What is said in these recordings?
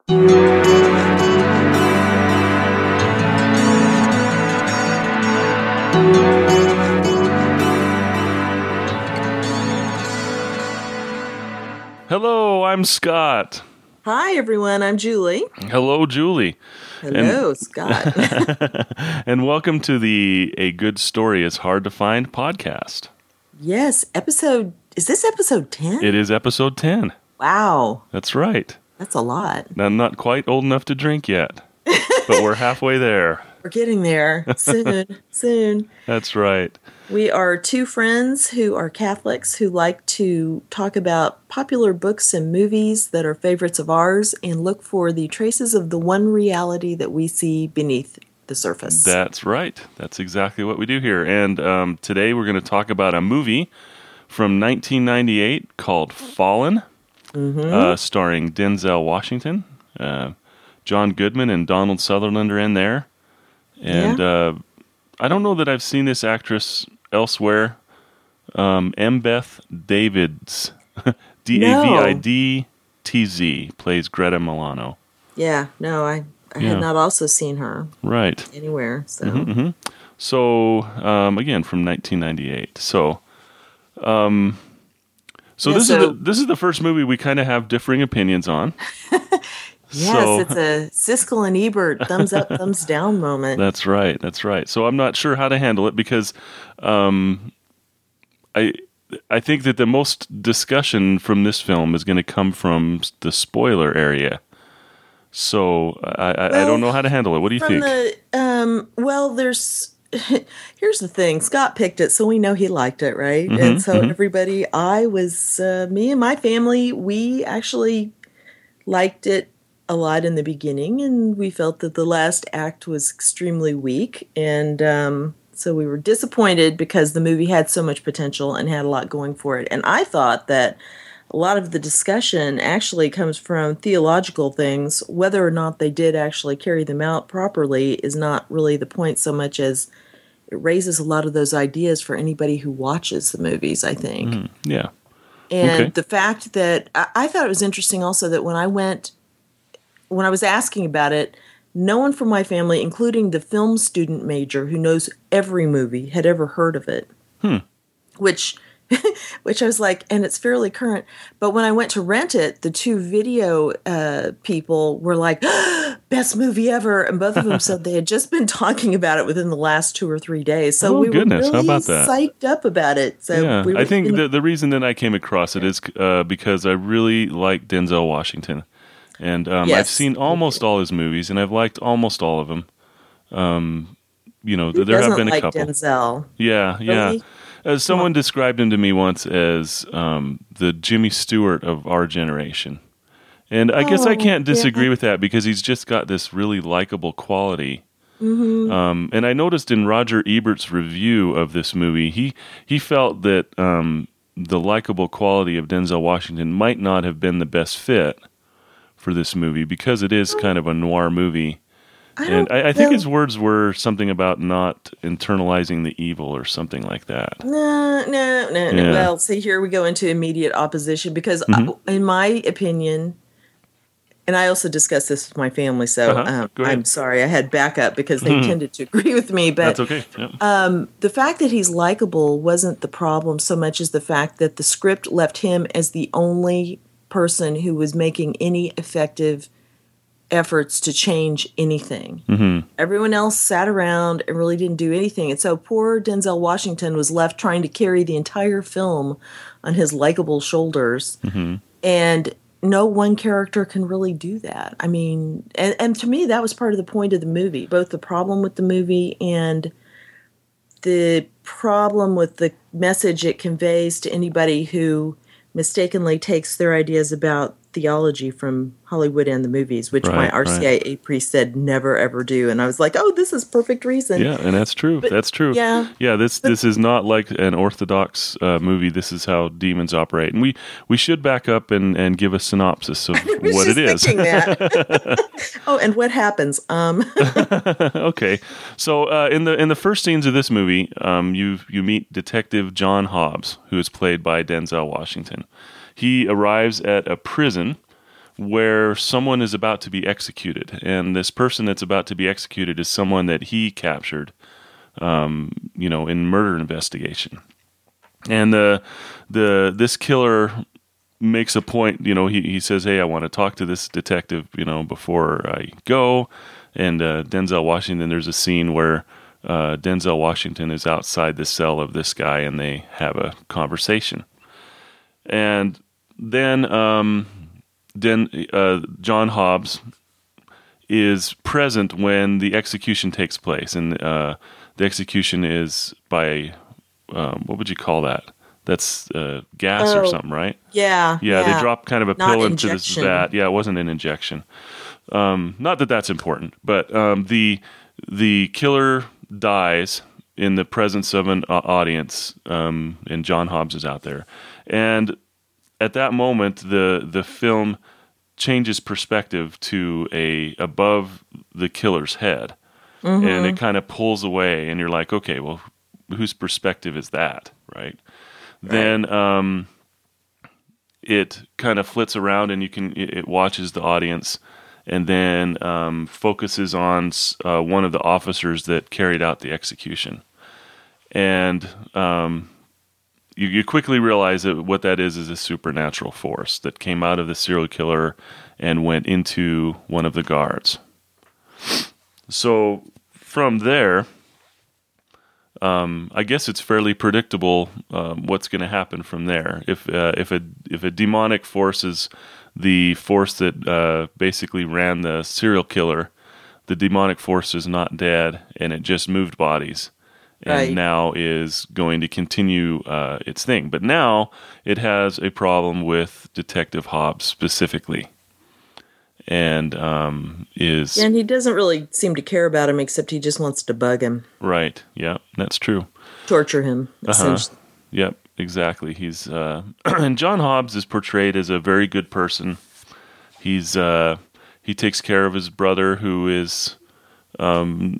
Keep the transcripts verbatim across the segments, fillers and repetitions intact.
Hello, I'm Scott. Hi, everyone. I'm Julie. Hello, Julie. Hello, and, Scott. And welcome to the A Good Story is Hard to Find podcast. Yes, episode... Is this episode ten? It is episode ten. Wow. That's right. That's a lot. I'm not quite old enough to drink yet, but we're halfway there. We're getting there. Soon. Soon. That's right. We are two friends who are Catholics who like to talk about popular books and movies that are favorites of ours and look for the traces of the one reality that we see beneath the surface. That's right. That's exactly what we do here. And um, today we're going to talk about a movie from nineteen ninety-eight called Fallen, mm-hmm. uh, starring Denzel Washington. Uh, John Goodman and Donald Sutherland are in there. And yeah. uh, I don't know that I've seen this actress elsewhere. Um, Embeth Davids, D A V I D T Z, plays Greta Milano. Yeah, no, I, I yeah. had not also seen her right anywhere. So, mm-hmm, mm-hmm. so um, again, from nineteen ninety-eight. So, um, so yeah, this so, is the, this is the first movie we kind of have differing opinions on. Yes, so, it's a Siskel and Ebert thumbs up, thumbs down moment. That's right. That's right. So I'm not sure how to handle it because um, I I think that the most discussion from this film is going to come from the spoiler area. So I, I, well, I don't know how to handle it. What do you from think? The, um, well, there's here's the thing. Scott picked it, so we know he liked it, right? Mm-hmm, and so mm-hmm. everybody, I was, uh, me and my family, we actually liked it a lot in the beginning, and we felt that the last act was extremely weak, and um, so we were disappointed because the movie had so much potential and had a lot going for it. And I thought that a lot of the discussion actually comes from theological things. Whether or not they did actually carry them out properly is not really the point so much as it raises a lot of those ideas for anybody who watches the movies, I think. Mm, yeah. And okay. the fact that I, I thought it was interesting also that when I went When I was asking about it, no one from my family, including the film student major who knows every movie, had ever heard of it. Hmm. Which, which I was like, and it's fairly current. But when I went to rent it, the two video uh, people were like, best movie ever. And both of them said they had just been talking about it within the last two or three days. So oh, we goodness. were really How about that? psyched up about it. So yeah, we were I think in- the, the reason that I came across it is uh, because I really like Denzel Washington. And um, yes. I've seen almost all his movies, and I've liked almost all of them. Um, you know, Who there have been like a couple. Denzel? Yeah, yeah. Really? As someone described him to me once as um, the Jimmy Stewart of our generation. And I oh, guess I can't disagree yeah. with that because he's just got this really likable quality. Mm-hmm. Um, and I noticed in Roger Ebert's review of this movie, he, he felt that um, the likable quality of Denzel Washington might not have been the best fit for this movie because it is kind of a noir movie. I and I, I think well, his words were something about not internalizing the evil or something like that. No, no, no, yeah. no. Well, see, here we go into immediate opposition because mm-hmm. I, in my opinion, and I also discussed this with my family, so uh-huh. um, I'm sorry I had backup because they mm-hmm. tended to agree with me. But that's okay. Yep. um, the fact that he's likable wasn't the problem so much as the fact that the script left him as the only person who was making any effective efforts to change anything. Mm-hmm. Everyone else sat around and really didn't do anything. And so poor Denzel Washington was left trying to carry the entire film on his likable shoulders. Mm-hmm. And no one character can really do that. I mean, and, and to me, that was part of the point of the movie, both the problem with the movie and the problem with the message it conveys to anybody who mistakenly takes their ideas about theology from Hollywood and the movies, which right, my R C I A right. priest said never ever do. And I was like, oh, this is perfect reason. Yeah, and that's true. But, that's true. Yeah. Yeah, this but, this is not like an orthodox uh, movie. This is how demons operate. And we, we should back up and, and give a synopsis of what it is. That. Oh, and what happens? Um. Okay. So uh, in the in the first scenes of this movie, um, you you meet Detective John Hobbs, who is played by Denzel Washington. He arrives at a prison where someone is about to be executed, and this person that's about to be executed is someone that he captured, um, you know, in murder investigation. And the the this killer makes a point, you know, he, he says, hey, I want to talk to this detective, you know, before I go. And uh, Denzel Washington, there's a scene where uh, Denzel Washington is outside the cell of this guy, and they have a conversation. And then um, then uh, John Hobbs is present when the execution takes place, and uh, the execution is by um, what would you call that? That's uh, gas oh, or something, right? Yeah, yeah. Yeah, they drop kind of a Not pill into injection. this vat. Yeah, it wasn't an injection. Um, not that that's important, but um, the the killer dies in the presence of an uh, audience, um, and John Hobbs is out there. And at that moment, the the film changes perspective to a above the killer's head, mm-hmm. and it kind of pulls away, and you're like, okay, well, whose perspective is that, right? Right. Then um, it kind of flits around, and you can it, it watches the audience, and then um, focuses on uh, one of the officers that carried out the execution, and um, you, you quickly realize that what that is is a supernatural force that came out of the serial killer and went into one of the guards. So from there, Um, I guess it's fairly predictable um, what's going to happen from there. If uh, if a if a demonic force is the force that uh, basically ran the serial killer, the demonic force is not dead, and it just moved bodies, and right. now is going to continue uh, its thing. But now it has a problem with Detective Hobbs specifically. And um, is and he doesn't really seem to care about him, except he just wants to bug him. Right. Yeah, that's true. Torture him. Uh-huh. Yep. Exactly. He's uh, and John Hobbs is portrayed as a very good person. He's uh, he takes care of his brother, who is um,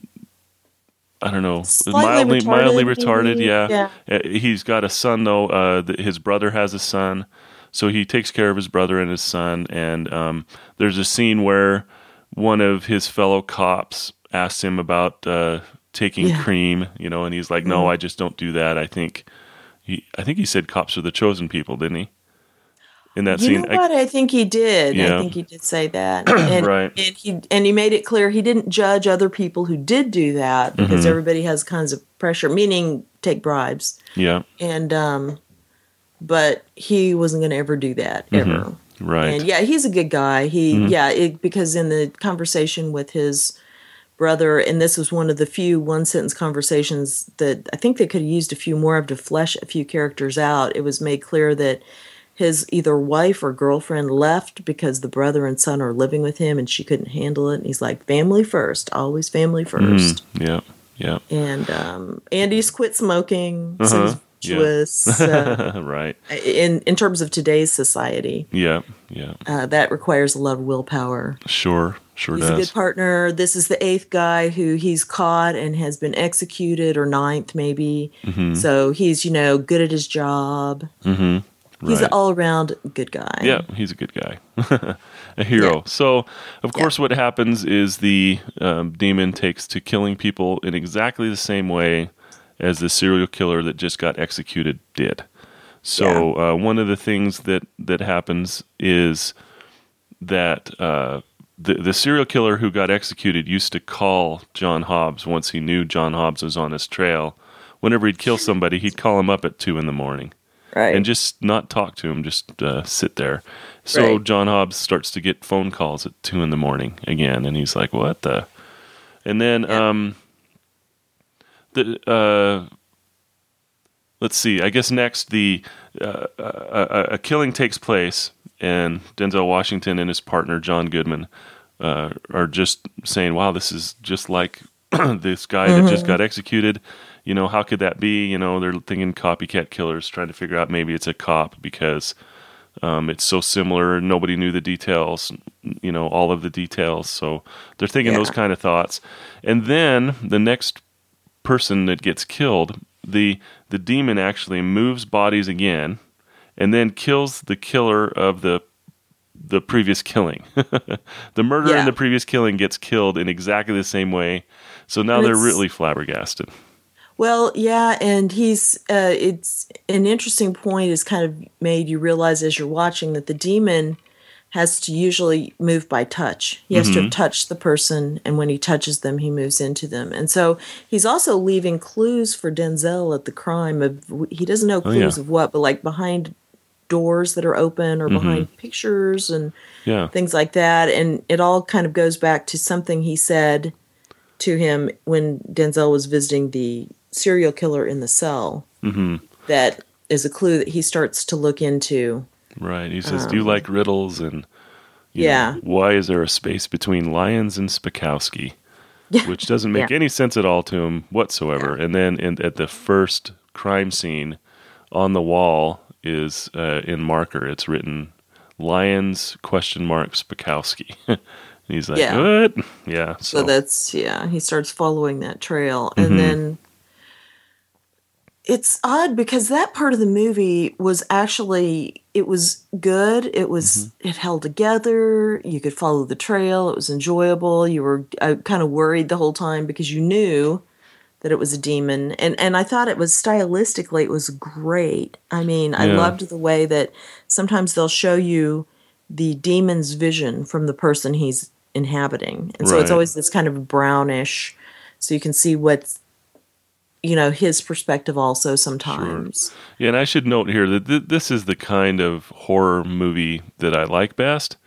I don't know, Slightly mildly retarded, mildly retarded. maybe? Yeah. Yeah. He's got a son though. Uh, his brother has a son. So he takes care of his brother and his son, and um, there's a scene where one of his fellow cops asks him about uh, taking yeah. cream, you know, and he's like, "No, mm. I just don't do that." I think he, I think he said cops are the chosen people, didn't he? In that you scene, know what? I, I think he did. Yeah. I think he did say that, and, right? And he and he made it clear he didn't judge other people who did do that because mm-hmm. everybody has kinds of pressure, meaning take bribes. Yeah, and um. But he wasn't going to ever do that, ever. Mm-hmm. Right. And yeah, he's a good guy. He, mm-hmm. yeah, it, because in the conversation with his brother, and this was one of the few one-sentence conversations that I think they could have used a few more of to flesh a few characters out. It was made clear that his either wife or girlfriend left because the brother and son are living with him and she couldn't handle it. And he's like, family first, always family first. Mm-hmm. Yeah, yeah. And um, Andy's quit smoking. Uh-huh. So he's virtuous, yeah. uh, right. In in terms of today's society. Yeah, yeah. Uh, that requires a lot of willpower. Sure, sure he's does. He's a good partner. This is the eighth guy who he's caught and has been executed, or ninth maybe. Mm-hmm. So he's, you know, good at his job. Mm-hmm. Right. He's an all-around good guy. Yeah, he's a good guy. A hero. Yeah. So, of course, yeah. what happens is the um, demon takes to killing people in exactly the same way as the serial killer that just got executed did. So yeah. uh, one of the things that, that happens is that uh, the, the serial killer who got executed used to call John Hobbs once he knew John Hobbs was on his trail. Whenever he'd kill somebody, he'd call him up at two in the morning. Right. And just not talk to him, just uh, sit there. So right. John Hobbs starts to get phone calls at two in the morning again, and he's like, what the? And then... Yeah. Um, The, uh, let's see. I guess next the uh, a, a killing takes place, and Denzel Washington and his partner John Goodman uh, are just saying, "Wow, this is just like this guy mm-hmm. that just got executed." You know, how could that be? You know, they're thinking copycat killers, trying to figure out maybe it's a cop because um, it's so similar. Nobody knew the details. You know, all of the details. So they're thinking yeah. those kind of thoughts, and then the next person that gets killed, the the demon actually moves bodies again and then kills the killer of the the previous killing. The murderer Yeah. in the previous killing gets killed in exactly the same way. So now And they're it's- really flabbergasted. Well, yeah, and he's uh, it's an interesting point is kind of made you realize as you're watching that the demon has to usually move by touch. He has to have touched the person, and when he touches them, he moves into them. And so he's also leaving clues for Denzel at the crime of he doesn't know clues yeah. of what, but like behind doors that are open or behind pictures and Yeah. things like that. And it all kind of goes back to something he said to him when Denzel was visiting the serial killer in the cell. Mm-hmm. That is a clue that he starts to look into. Right. He says, do you like riddles? And you Yeah. know, why is there a space between Lyons and Spakowski? Which doesn't make Yeah. any sense at all to him whatsoever. And then in, at the first crime scene, on the wall is uh, in marker. It's written Lyons question mark Spakowski. And he's like, Yeah. what? Yeah. So, So, that's, yeah, he starts following that trail. And Mhm. then it's odd because that part of the movie was actually, it was good. It was, it held together. You could follow the trail. It was enjoyable. You were uh, kind of worried the whole time because you knew that it was a demon. And, and I thought it was stylistically, it was great. I mean, I Yeah. loved the way that sometimes they'll show you the demon's vision from the person he's inhabiting. And so it's Right. always this kind of brownish, so you can see what's, you know, his perspective also sometimes. yeah, and I should note here that th- this is the kind of horror movie that I like best.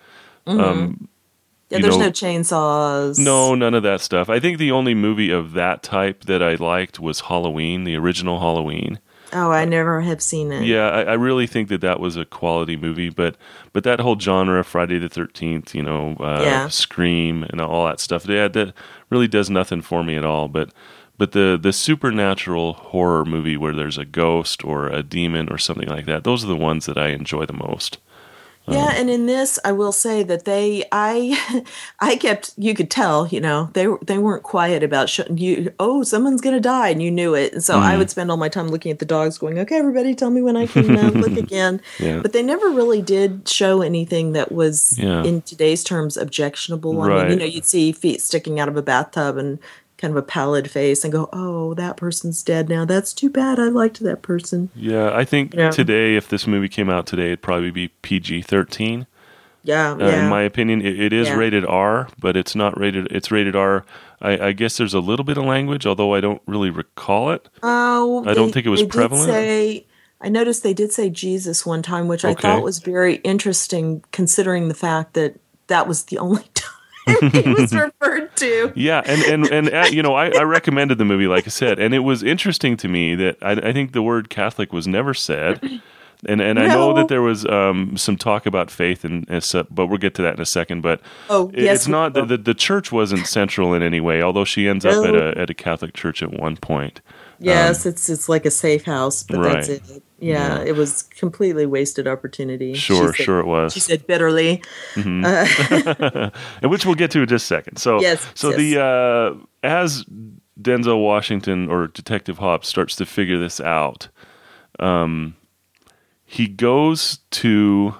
Um, Yeah, you there's know- no chainsaws. No, none of that stuff. I think the only movie of that type that I liked was Halloween, the original Halloween. Oh, I never have seen it. Yeah, I, I really think that that was a quality movie, but but that whole genre, Friday the thirteenth, you know, uh, Yeah. Scream and all that stuff, yeah, that really does nothing for me at all. But but the the supernatural horror movie where there's a ghost or a demon or something like that, those are the ones that I enjoy the most. Yeah, and in this, I will say that they, I, I kept, you could tell, you know, they they weren't quiet about showing you. Oh, someone's gonna die, and you knew it. And so I would spend all my time looking at the dogs, going, "Okay, everybody, tell me when I can uh, look again." Yeah. But they never really did show anything that was, Yeah. in today's terms, objectionable. I mean, Right. you know, you'd see feet sticking out of a bathtub and kind of a pallid face, and go, "Oh, that person's dead now. That's too bad. I liked that person." Yeah, I think Yeah. today, if this movie came out today, it'd probably be P G thirteen. Yeah, Uh, yeah. In my opinion, it, it is Yeah. rated R, but it's not rated. It's rated R. I, I guess there's a little bit of language, although I don't really recall it. Oh, I don't they- think it was they did prevalent. Say, I noticed they did say Jesus one time, which I Okay. thought was very interesting, considering the fact that that was the only time he was referred to. Yeah, and and and uh, you know, I, I recommended the movie, like I said, and it was interesting to me that I, I think the word Catholic was never said, and and I know No. that there was um, some talk about faith, and, and so, but we'll get to that in a second. But Oh, it- yes, it's we not will. the, the the church wasn't central in any way, although she ends up at No. a at a Catholic church at one point. Yes, it's it's like a safe house, but that's Right. it. Yeah, Yeah. it was completely wasted opportunity. Sure, She said- sure it was. She said bitterly. And which we'll get to in just a second. So, Yes, so yes. the uh, as Denzel Washington or Detective Hobbs starts to figure this out, um, he goes to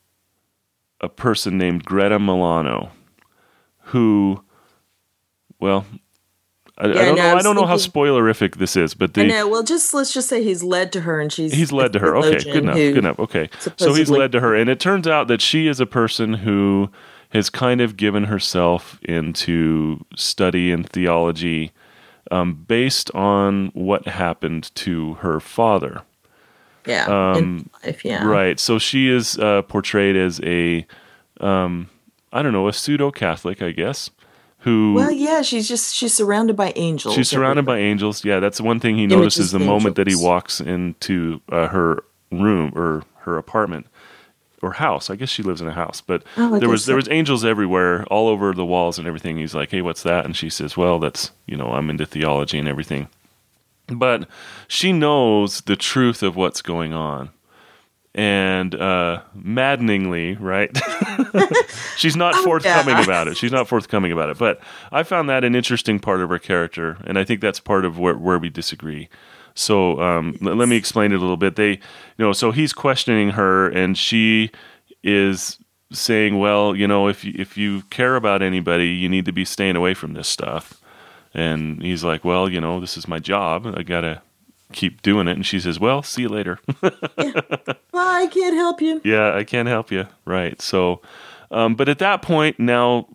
a person named Greta Milano, who, well, I, Yeah, I don't no, know. I I was don't know how thinking- spoilerific this is, but I the, know. Well, just let's just say he's led to her, and she's He's led to a her. Okay, theologian good enough. who- Good enough. Okay. So he's supposedly- led to her. And it turns out that she is a person who has kind of given herself into study and theology um, based on what happened to her father. Yeah, in life, yeah. Right. So she is uh, portrayed as a, um, I don't know, a pseudo-Catholic, I guess, who... Well, yeah, she's just she's surrounded by angels. She's surrounded by everywhere. angels. Yeah, that's one thing he Images notices the of moment that he angels. walks into uh, her room or her apartment or house. I guess she lives in a house, but Oh, I there was guess there so. was angels everywhere, all over the walls and everything. He's like, "Hey, what's that?" And she says, "Well, that's, you know, I'm into theology and everything." But she knows the truth of what's going on. And uh, maddeningly, right? She's not forthcoming Oh, yeah. about it. She's not forthcoming about it. But I found that an interesting part of her character, and I think that's part of where, where we disagree. So um, l- let me explain it a little bit. They, you know, so he's questioning her, and she is saying, well, you know, if you, if you care about anybody, you need to be staying away from this stuff. And he's like, well, you know, this is my job. I got to keep doing it. And she says, well, see you later. Yeah. Well, I can't help you. Yeah, I can't help you. Right. So, um, but at that point, now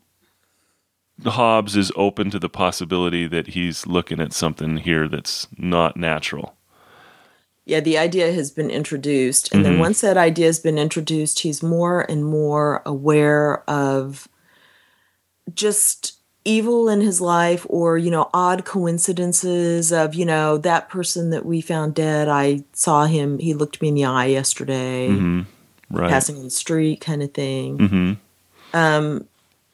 Hobbs is open to the possibility that he's looking at something here that's not natural. Yeah, the idea has been introduced. And mm-hmm. then once that idea has been introduced, he's more and more aware of just evil in his life, or, you know, odd coincidences of, you know, that person that we found dead, I saw him, he looked me in the eye yesterday, mm-hmm. right. passing on the street kind of thing. Mm-hmm. Um,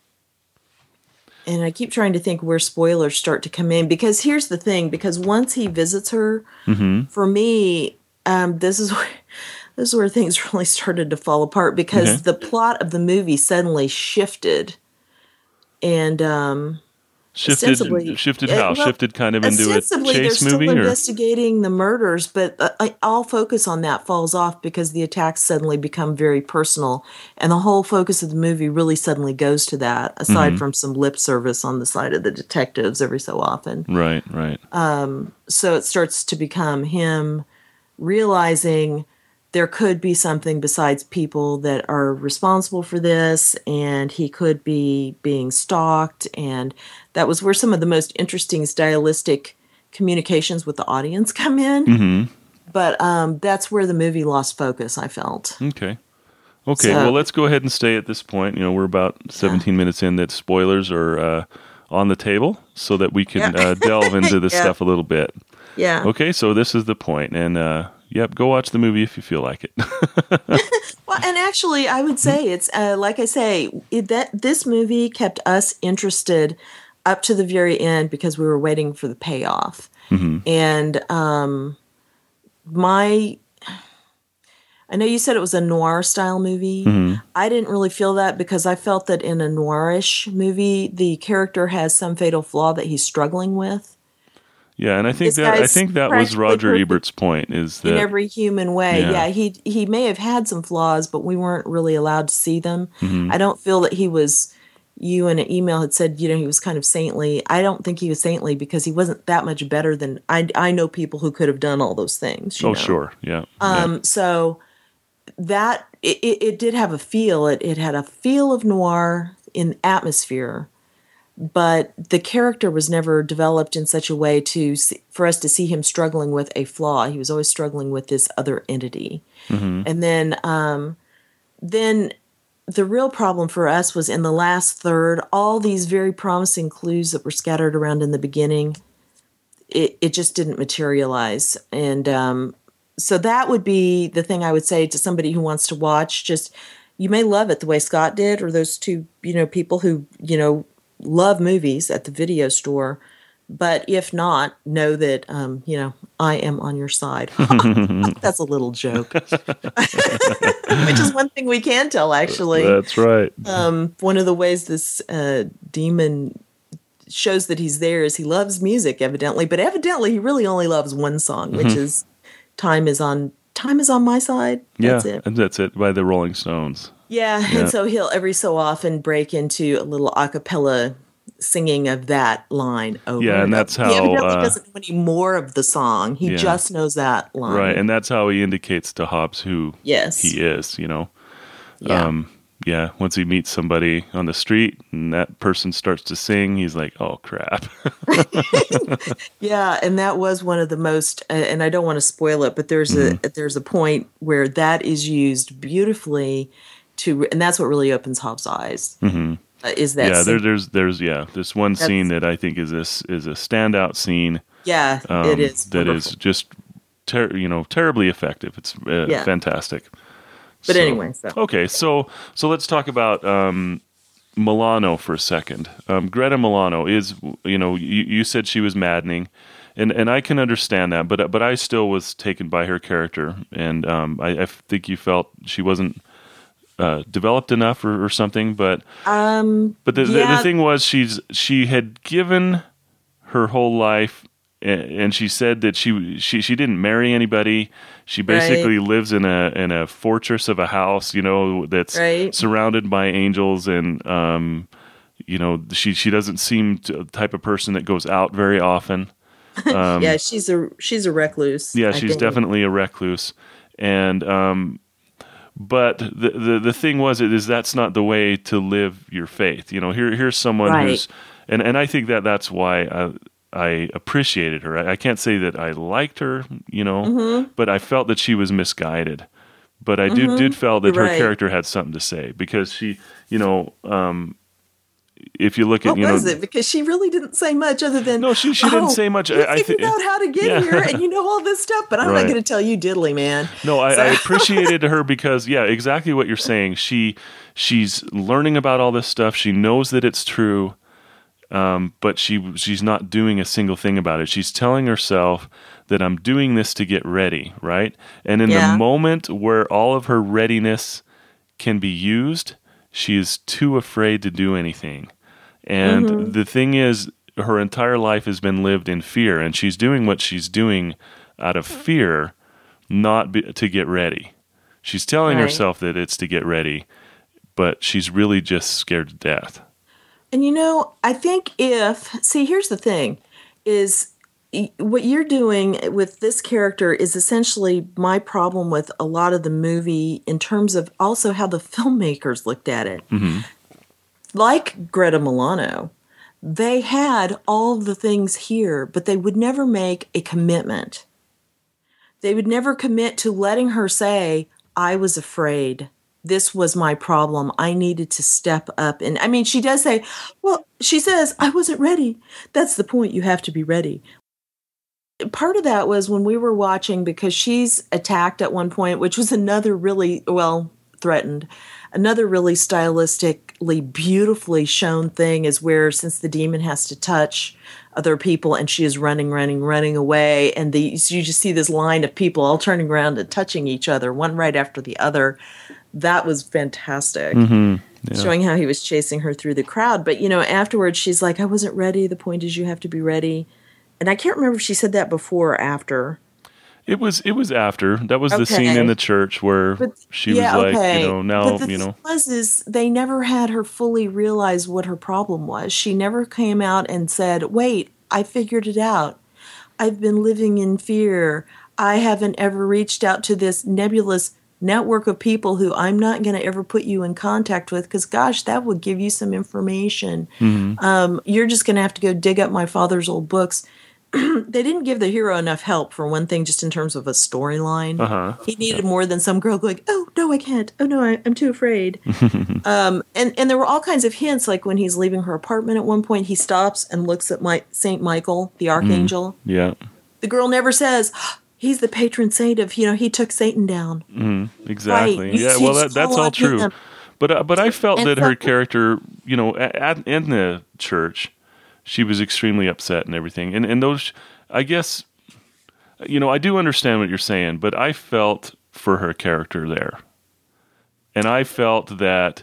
and I keep trying to think where spoilers start to come in, because here's the thing, because once he visits her, mm-hmm. for me, um, this is where, this is where things really started to fall apart, because okay. the plot of the movie suddenly shifted. And um, shifted, shifted how? Well, shifted kind of into a chase movie? They're still or? investigating the murders, but uh, all focus on that falls off because the attacks suddenly become very personal. And the whole focus of the movie really suddenly goes to that, aside mm-hmm. from some lip service on the side of the detectives every so often. Right, right. Um, so it starts to become him realizing there could be something besides people that are responsible for this, and he could be being stalked. And that was where some of the most interesting stylistic communications with the audience come in. Mm-hmm. But um, that's where the movie lost focus, I felt. Okay. Okay, so, well, let's go ahead and stay at this point. You know, we're about seventeen yeah. minutes in that spoilers are uh, on the table so that we can yeah. uh, delve into this yeah. stuff a little bit. Yeah. Okay, so this is the point, and uh, yep, go watch the movie if you feel like it. Well, and actually, I would say it's uh, like I say it, that this movie kept us interested up to the very end because we were waiting for the payoff. Mm-hmm. And um, my, I know you said it was a noir style movie. Mm-hmm. I didn't really feel that because I felt that in a noirish movie, the character has some fatal flaw that he's struggling with. Yeah, and I think that I think that was Roger Ebert's point, is that in every human way, yeah. yeah, he he may have had some flaws, but we weren't really allowed to see them. Mm-hmm. I don't feel that he was. You in an email had said, you know, he was kind of saintly. I don't think he was saintly because he wasn't that much better than I. I know people who could have done all those things. You oh, know? sure, yeah. Um, yeah. So that it, it, it did have a feel. It it had a feel of noir in atmosphere. But the character was never developed in such a way to see, for us to see him struggling with a flaw. He was always struggling with this other entity. Mm-hmm. And then, um, then the real problem for us was in the last third. All these very promising clues that were scattered around in the beginning, it it just didn't materialize. And um, so that would be the thing I would say to somebody who wants to watch. Just you may love it the way Scott did, or those two, you know, people who you know. love movies at the video store, but if not, know that um, you know I am on your side. That's a little joke, which is one thing we can tell. Actually, that's right. Um, one of the ways this uh, demon shows that he's there is he loves music, evidently, but evidently he really only loves one song, which mm-hmm. is "Time Is on Time Is on My Side." That's yeah, it. and that's it by the Rolling Stones. Yeah, yeah, and so he'll every so often break into a little a cappella singing of that line over. Yeah, and that's how he evidently uh, doesn't know any more of the song. He yeah. just knows that line, right? And that's how he indicates to Hobbs who yes. he is. You know, yeah. Um, yeah. Once he meets somebody on the street and that person starts to sing, he's like, "Oh crap!" Yeah, and that was one of the most. Uh, and I don't want to spoil it, but there's mm-hmm. a there's a point where that is used beautifully. To and that's what really opens Hobbs' eyes. Mm-hmm. Uh, is that yeah? scene. There, there's there's yeah. There's one that's, scene that I think is this is a standout scene. Yeah, um, it is. That wonderful. is just ter- you know terribly effective. It's uh, yeah. fantastic. But so, anyway, so okay, so so let's talk about um, Milano for a second. Um, Greta Milano is you know you, you said she was maddening. And and I can understand that, but but I still was taken by her character, and um, I, I think you felt she wasn't Uh, developed enough or, or something, but um, but the, yeah. the the thing was she's she had given her whole life and she said that she she she didn't marry anybody. She basically Right. lives in a in a fortress of a house, you know, that's Right. surrounded by angels, and um, you know, she she doesn't seem to, the type of person that goes out very often. Yeah, she's a she's a recluse, Yeah, I she's think. definitely a recluse, and um, but the, the the thing was, it is that's not the way to live your faith. You know, here here's someone Right. who's, and and I think that that's why I, I appreciated her. I, I can't say that I liked her, you know, Mm-hmm. but I felt that she was misguided. But I did Mm-hmm. did felt that You're her right. character had something to say, because she, you know, um, if you look at, What you was know, it? Because she really didn't say much other than, no, she she didn't "Oh, say much. you I, I figured think, out how to get yeah, here, and you know all this stuff, but I'm not right. going to tell you diddly, man." No, I, So, I appreciated her because, yeah, exactly what you're saying. She she's learning about all this stuff. She knows that it's true, um, but she she's not doing a single thing about it. She's telling herself that I'm doing this to get ready, right? And in the yeah, moment where all of her readiness can be used, she is too afraid to do anything. And mm-hmm. the thing is, her entire life has been lived in fear, and she's doing what she's doing out of fear, not be, to get ready. She's telling Right. herself that it's to get ready, but she's really just scared to death. And you know, I think if see, here's the thing: is y- what you're doing with this character is essentially my problem with a lot of the movie in terms of also how the filmmakers looked at it. Mm-hmm. Like Greta Milano, they had all the things here, but they would never make a commitment. They would never commit to letting her say, "I was afraid. This was my problem. I needed to step up." And I mean, she does say, well, she says, "I wasn't ready." That's the point. You have to be ready. Part of that was when we were watching, because she's attacked at one point, which was another really, well, threatened. Another really stylistically beautifully shown thing is where, since the demon has to touch other people and she is running, running, running away, and the, you just see this line of people all turning around and touching each other, one right after the other. That was fantastic. Mm-hmm. Yeah. Showing how he was chasing her through the crowd. But, you know, afterwards she's like, "I wasn't ready. The point is you have to be ready." And I can't remember if she said that before or after. It was it was after. That was the scene in Okay. the church where But she yeah, was like, okay. you know, now, But the you thing know. was, is they never had her fully realize what her problem was. She never came out and said, "Wait, I figured it out. I've been living in fear. I haven't ever reached out to this nebulous network of people who I'm not going to ever put you in contact with, because, gosh, that would give you some information. Mm-hmm. Um, you're just going to have to go dig up my father's old books." They didn't give the hero enough help, for one thing, just in terms of a storyline. Uh-huh. He needed more than some girl going, "Oh, no, I can't. Oh, no, I, I'm too afraid." um, and, and there were all kinds of hints, like when he's leaving her apartment at one point, he stops and looks at my, Saint Michael, the archangel. Yeah. The girl never says, "He's the patron saint of, you know, he took Satan down." Mm-hmm. Exactly. Right. You- Yeah. you Well, just that, that's call all on true. him. But uh, but I felt And that so- her character, you know, at, at, in the church, she was extremely upset and everything. And and those, I guess, you know, I do understand what you're saying, but I felt for her character there. And I felt that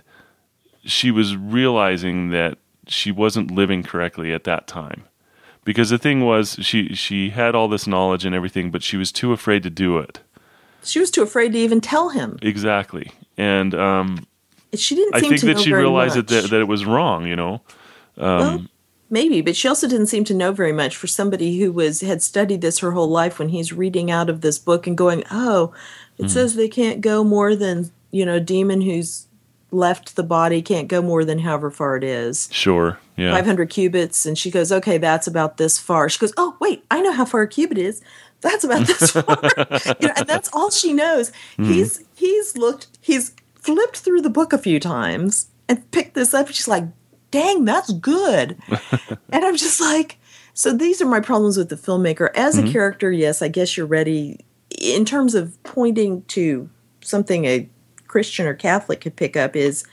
she was realizing that she wasn't living correctly at that time. Because the thing was, she she had all this knowledge and everything, but she was too afraid to do it. She was too afraid to even tell him. Exactly. And um, She didn't I seem think to that know she very realized much. that, that that it was wrong, you know. Well, maybe, but she also didn't seem to know very much for somebody who was had studied this her whole life. When he's reading out of this book and going, "Oh, it says they can't go more than, you know, demon who's left the body can't go more than however far it is, Sure. Yeah. five hundred cubits." And she goes, "Okay, that's about this far." She goes, "Oh, wait, I know how far a cubit is. That's about this far." You know, and that's all she knows. He's he's looked, he's flipped through the book a few times and picked this up. And she's like, "Dang, that's good." And I'm just like, so these are my problems with the filmmaker. As a character, yes, I guess you're ready. In terms of pointing to something a Christian or Catholic could pick up is,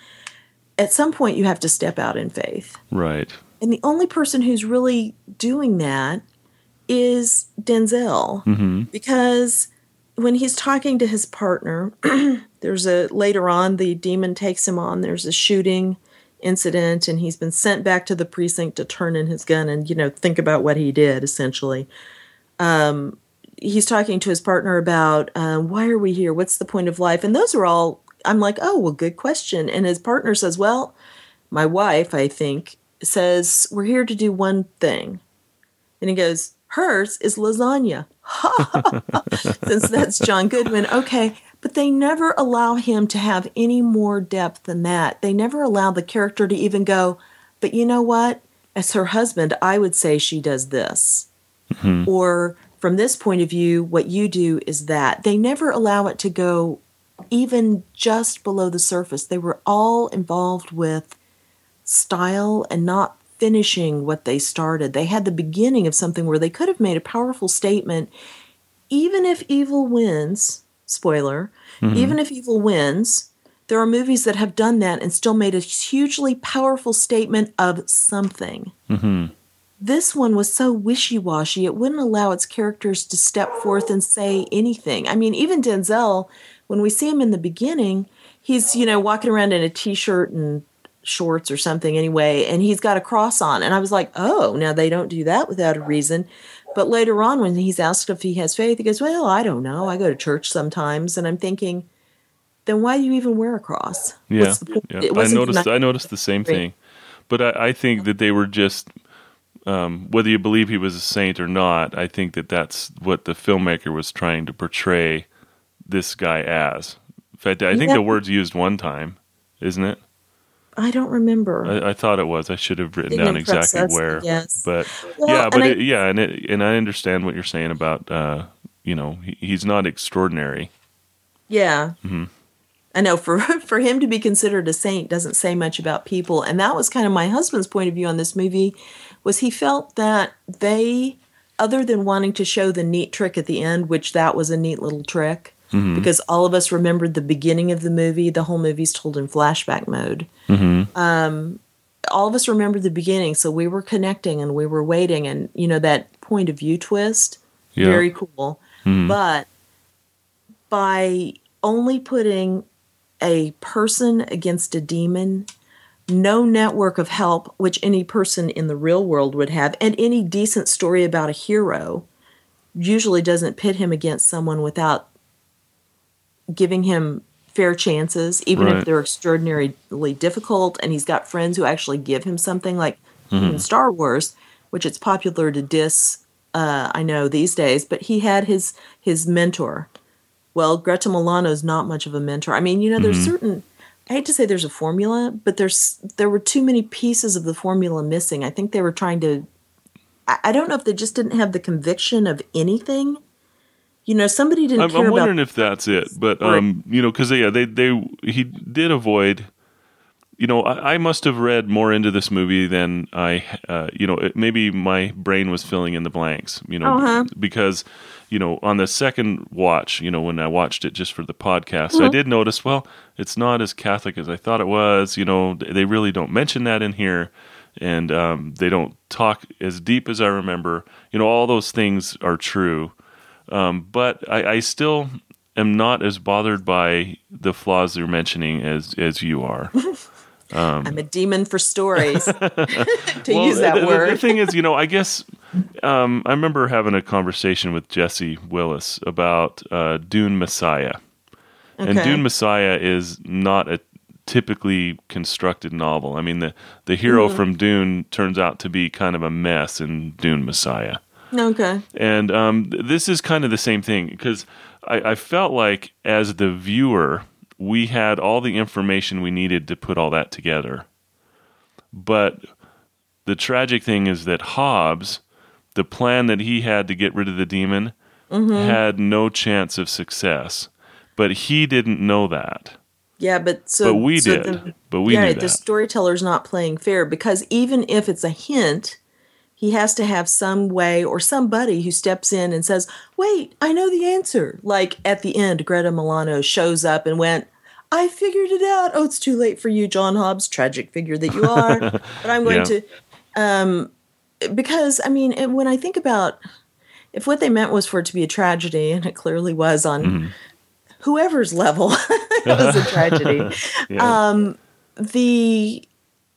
at some point you have to step out in faith. Right. And the only person who's really doing that is Denzel. Mm-hmm. Because when he's talking to his partner, there's a, later on, the demon takes him on, there's a shooting incident, and he's been sent back to the precinct to turn in his gun and, you know, think about what he did, essentially. Um, he's talking to his partner about, uh, why are we here? What's the point of life? And those are all, I'm like, oh, well, good question. And his partner says, well, my wife, I think, says, we're here to do one thing. And he goes, hers is lasagna. Since that's John Goodman. Okay. But they never allow him to have any more depth than that. They never allow the character to even go, but you know what? As her husband, I would say she does this. Mm-hmm. Or from this point of view, what you do is that. They never allow it to go even just below the surface. They were all involved with style and not finishing what they started. They had the beginning of something where they could have made a powerful statement. Even if evil wins, spoiler, mm-hmm. even if evil wins, there are movies that have done that and still made a hugely powerful statement of something. Mm-hmm. This one was so wishy-washy, it wouldn't allow its characters to step forth and say anything. I mean, even Denzel, when we see him in the beginning, he's, you know, walking around in a T-shirt and shorts or something anyway, and he's got a cross on. And I was like, oh, now they don't do that without a reason. But later on, when he's asked if he has faith, he goes, well, I don't know. I go to church sometimes. And I'm thinking, then why do you even wear a cross? Yeah, What's the point? yeah. I noticed I noticed the same thing. But I, I think that they were just, um, whether you believe he was a saint or not, I think that that's what the filmmaker was trying to portray this guy as. In fact, I think yeah. the word's used one time, isn't it? I don't remember. I, I thought it was. I should have written down exactly us, where. Yes. But well, yeah, but and, it, I, yeah, and it, and I understand what you're saying about, uh, you know, he, he's not extraordinary. Yeah. Mm-hmm. I know for for him to be considered a saint doesn't say much about people, and that was kind of my husband's point of view on this movie. Was he felt that they, other than wanting to show the neat trick at the end, which that was a neat little trick. Mm-hmm. Because all of us remembered the beginning of the movie. The whole movie's told in flashback mode. Mm-hmm. Um, all of us remembered the beginning, so we were connecting and we were waiting. And, you know, that point of view twist, yeah. very cool. Mm-hmm. But by only putting a person against a demon, no network of help, which any person in the real world would have, and any decent story about a hero usually doesn't pit him against someone without giving him fair chances, even right. if they're extraordinarily difficult, and he's got friends who actually give him something, like mm-hmm. in Star Wars, which it's popular to diss, uh, I know, these days, but he had his his mentor. Well, Greta Milano's not much of a mentor. I mean, you know, there's mm-hmm. certain, I hate to say there's a formula, but there's there were too many pieces of the formula missing. I think they were trying to, I, I don't know if they just didn't have the conviction of anything. You know, somebody didn't I'm, care about... I'm wondering if that's it, but, um, you know, because, yeah, they, they, he did avoid, you know, I, I must have read more into this movie than I, uh, you know, it, maybe my brain was filling in the blanks, you know, uh-huh. because, you know, on the second watch, you know, when I watched it just for the podcast, mm-hmm. I did notice, well, it's not as Catholic as I thought it was, you know, they really don't mention that in here, and um, they don't talk as deep as I remember. You know, all those things are true. Um, but I, I still am not as bothered by the flaws you're mentioning as, as you are. Um, I'm a demon for stories, to well, use that the, word. The, the thing is, you know, I guess um, I remember having a conversation with Jesse Willis about uh, Dune Messiah. Okay. And Dune Messiah is not a typically constructed novel. I mean, the, the hero mm-hmm. from Dune turns out to be kind of a mess in Dune Messiah. Okay. And um, this is kind of the same thing, because I, I felt like as the viewer, we had all the information we needed to put all that together. But the tragic thing is that Hobbs, the plan that he had to get rid of the demon, mm-hmm. had no chance of success. But he didn't know that. Yeah, but so... But we so did. The, but we yeah, knew that. The storyteller's not playing fair, because even if it's a hint... he has to have some way or somebody who steps in and says, wait, I know the answer. Like at the end, Greta Milano shows up and went, I figured it out. Oh, it's too late for you, John Hobbs, tragic figure that you are. But I'm going yeah. to, um, because, I mean, when I think about, if what they meant was for it to be a tragedy, and it clearly was on mm-hmm. whoever's level, it was a tragedy. yeah. um, the...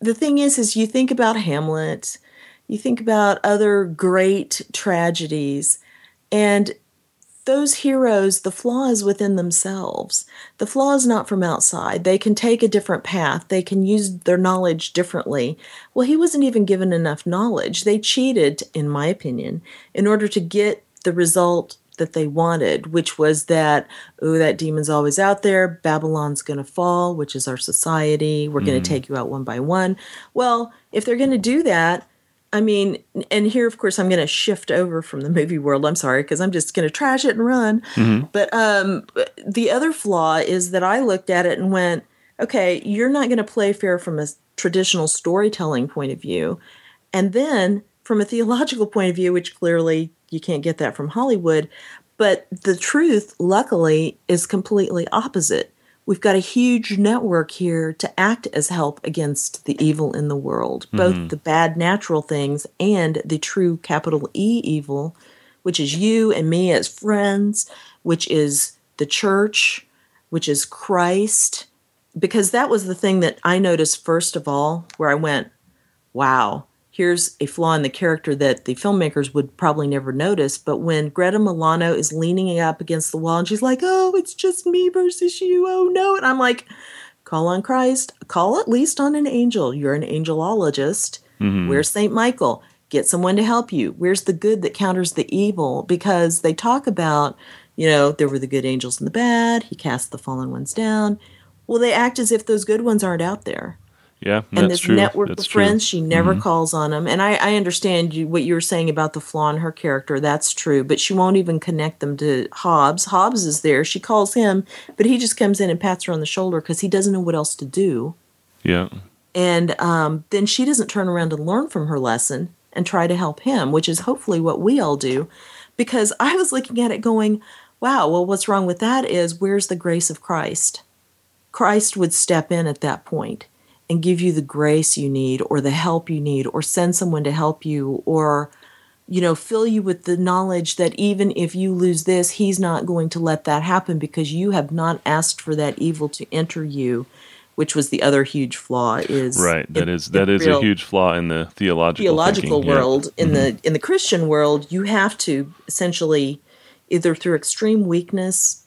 the thing is, is you think about Hamlet, you think about other great tragedies, and those heroes, the flaw is within themselves. The flaw is not from outside. They can take a different path. They can use their knowledge differently. Well, he wasn't even given enough knowledge. They cheated, in my opinion, in order to get the result that they wanted, which was that, oh, that demon's always out there. Babylon's going to fall, which is our society. We're mm. going to take you out one by one. Well, if they're going to do that, I mean, and here, of course, I'm going to shift over from the movie world. I'm sorry, because I'm just going to trash it and run. Mm-hmm. But um, the other flaw is that I looked at it and went, okay, you're not going to play fair from a traditional storytelling point of view. And then from a theological point of view, which clearly you can't get that from Hollywood. But the truth, luckily, is completely opposite. We've got a huge network here to act as help against the evil in the world, both mm-hmm. the bad natural things and the true capital E evil, which is you and me as friends, which is the church, which is Christ. Because that was the thing that I noticed first of all, where I went, wow, here's a flaw in the character that the filmmakers would probably never notice. But when Greta Milano is leaning up against the wall and she's like, oh, it's just me versus you. Oh, no. And I'm like, call on Christ. Call at least on an angel. You're an angelologist. Mm-hmm. Where's Saint Michael? Get someone to help you. Where's the good that counters the evil? Because they talk about, you know, there were the good angels and the bad. He cast the fallen ones down. Well, they act as if those good ones aren't out there. Yeah, and that's this true. network that's of friends, true. she never mm-hmm. calls on them. And I, I understand you, what you were saying about the flaw in her character. That's true. But she won't even connect them to Hobbs. Hobbs is there. She calls him, but he just comes in and pats her on the shoulder because he doesn't know what else to do. Yeah. And um, then she doesn't turn around and learn from her lesson and try to help him, which is hopefully what we all do. Because I was looking at it going, wow, well, what's wrong with that is where's the grace of Christ? Christ would step in at that point and give you the grace you need or the help you need or send someone to help you or, you know, fill you with the knowledge that even if you lose this, he's not going to let that happen because you have not asked for that evil to enter you, which was the other huge flaw is right. That is that is a huge flaw in the theological theological thinking. world. Yeah. In mm-hmm. the in the Christian world, you have to essentially either through extreme weakness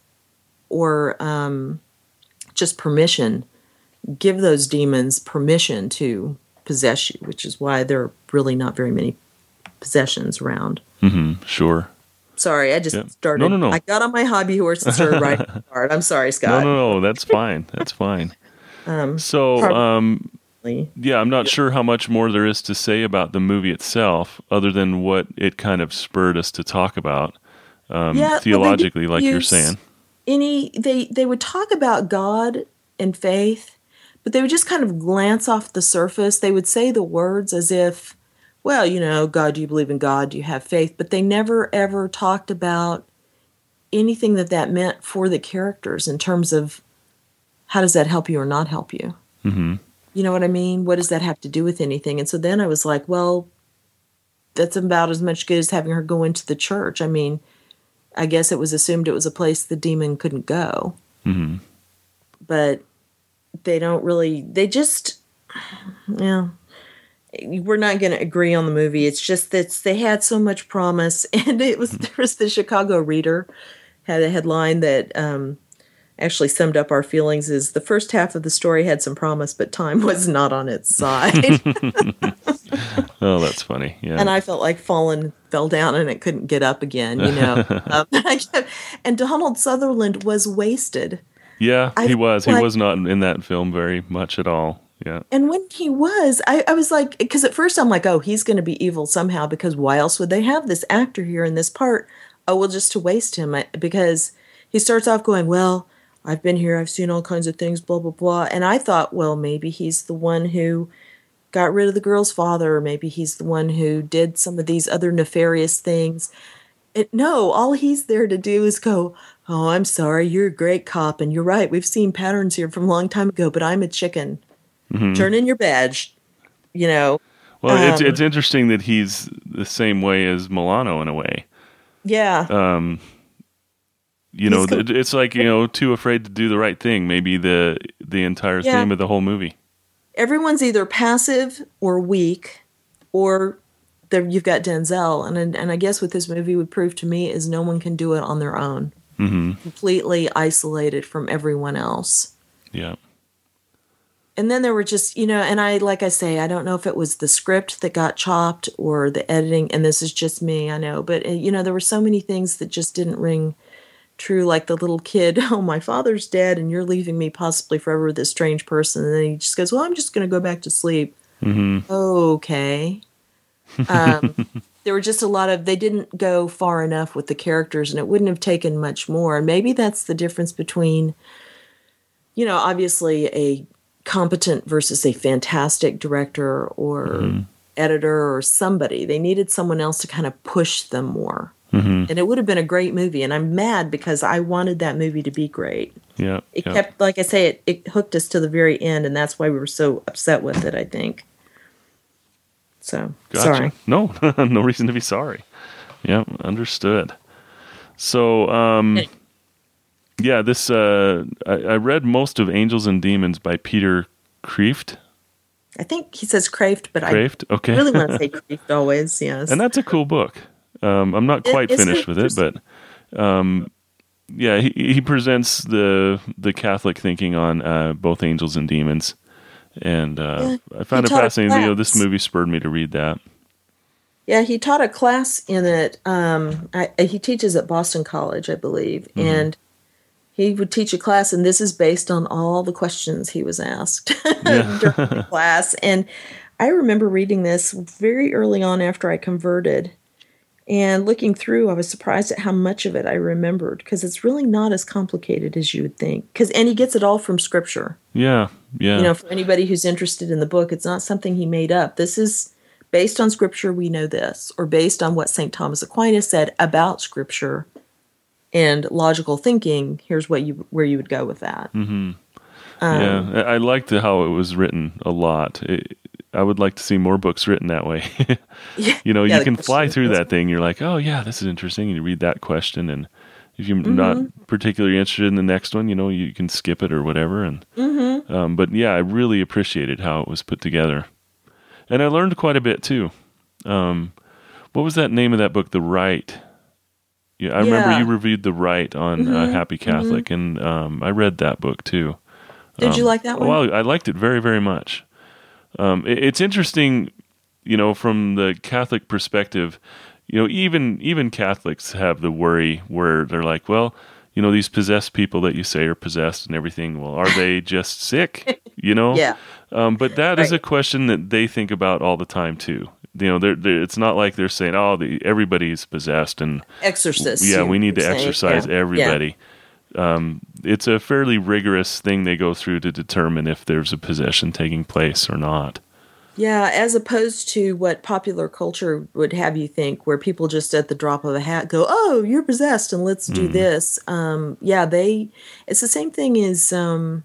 or um, just permission give those demons permission to possess you, which is why there are really not very many possessions around. Mm-hmm, sure. Sorry, I just yep. started. No, no, no. I got on my hobby horse and started riding hard. I'm sorry, Scott. No, no, no. That's fine. That's fine. um, so, um, yeah, I'm not sure how much more there is to say about the movie itself, other than what it kind of spurred us to talk about um, yeah, theologically, like you're saying. Any they they would talk about God and faith. But they would just kind of glance off the surface. They would say the words as if, well, you know, God, do you believe in God? Do you have faith? But they never, ever talked about anything that that meant for the characters in terms of how does that help you or not help you? Mm-hmm. You know what I mean? What does that have to do with anything? And so then I was like, well, that's about as much good as having her go into the church. I mean, I guess it was assumed it was a place the demon couldn't go. Mm-hmm. But they don't really, they just, yeah, we're not going to agree on the movie. It's just that they had so much promise. And it was, there was the Chicago Reader had a headline that um, actually summed up our feelings is the first half of the story had some promise, but time was not on its side. Oh, that's funny. Yeah. And I felt like Fallen fell down and it couldn't get up again, you know. um, and Donald Sutherland was wasted. Yeah, I, he was. like, he was not in that film very much at all. Yeah. And when he was, I, I was like, because at first I'm like, oh, he's going to be evil somehow because why else would they have this actor here in this part? Oh, well, just to waste him because he starts off going, well, I've been here, I've seen all kinds of things, blah, blah, blah. And I thought, well, maybe he's the one who got rid of the girl's father, or maybe he's the one who did some of these other nefarious things. It, no, all he's there to do is go, oh, I'm sorry, you're a great cop, and you're right, we've seen patterns here from a long time ago, but I'm a chicken. Mm-hmm. Turn in your badge, you know. Well, um, it's it's interesting that he's the same way as Milano in a way. Yeah. Um, you know, com- it's like, you know, too afraid to do the right thing, maybe the the entire yeah. theme of the whole movie. everyone's either passive or weak, or there you've got Denzel. And and I guess what this movie would prove to me is no one can do it on their own, mm-hmm. completely isolated from everyone else. Yeah. And then there were just, you know, and I, like I say, I don't know if it was the script that got chopped or the editing, and this is just me, I know, but, you know, there were so many things that just didn't ring true, like the little kid, oh, my father's dead, and you're leaving me possibly forever with this strange person, and then he just goes, well, I'm just going to go back to sleep. Mm-hmm. Okay. Um, there were just a lot of, they didn't go far enough with the characters, and it wouldn't have taken much more, and maybe that's the difference between, you know, obviously a competent versus a fantastic director or mm-hmm. editor or somebody. They needed someone else to kind of push them more. Mm-hmm. And it would have been a great movie. And I'm mad because I wanted that movie to be great. Yeah. It yeah. kept, like I say, it, it hooked us to the very end. And that's why we were so upset with it, I think. So, gotcha. Sorry. No, no reason to be sorry. Yeah, understood. So, um... Hey. Yeah, this uh, I, I read most of Angels and Demons by Peter Kreeft. I think he says Kreeft, but Kreeft? I okay. really want to say Kreeft always, yes. And that's a cool book. Um, I'm not quite it, finished with it, but um, yeah, he, he presents the the Catholic thinking on uh, both Angels and Demons, and uh, yeah, I found it fascinating. You know, this movie spurred me to read that. Yeah, he taught a class in it. Um, I, he teaches at Boston College, I believe, mm-hmm. and he would teach a class, and this is based on all the questions he was asked yeah. during the class. And I remember reading this very early on after I converted, and looking through, I was surprised at how much of it I remembered, because it's really not as complicated as you would think. Because and he gets it all from Scripture. Yeah, yeah. You know, for anybody who's interested in the book, it's not something he made up. This is based on Scripture. We know this, or based on what Saint Thomas Aquinas said about Scripture. And logical thinking, here's what you where you would go with that. Mm-hmm. Um, yeah, I liked how it was written a lot. It, I would like to see more books written that way. yeah, you know, yeah, you can fly through that thing. You're like, oh, yeah, this is interesting. And you read that question. And if you're mm-hmm. not particularly interested in the next one, you know, you can skip it or whatever. And mm-hmm. um, But yeah, I really appreciated how it was put together. And I learned quite a bit, too. Um, what was that name of that book? The Right. Yeah, I remember yeah. you reviewed The Right on mm-hmm. uh, Happy Catholic, mm-hmm. and um, I read that book too. Did um, you like that one? Well, I liked it very, very much. Um, it, it's interesting, you know, from the Catholic perspective. You know, even even Catholics have the worry where they're like, well, you know, these possessed people that you say are possessed and everything. Well, are they just sick? You know, yeah. Um, but that right. is a question that they think about all the time too. You know, they're, they're, it's not like they're saying, "Oh, the, everybody's possessed," and exorcist. Yeah, we need to saying. exorcise yeah. everybody. Yeah. Um, it's a fairly rigorous thing they go through to determine if there's a possession taking place or not. Yeah, as opposed to what popular culture would have you think, where people just at the drop of a hat go, "Oh, you're possessed, and let's do mm. this." Um, yeah, they. It's the same thing as um,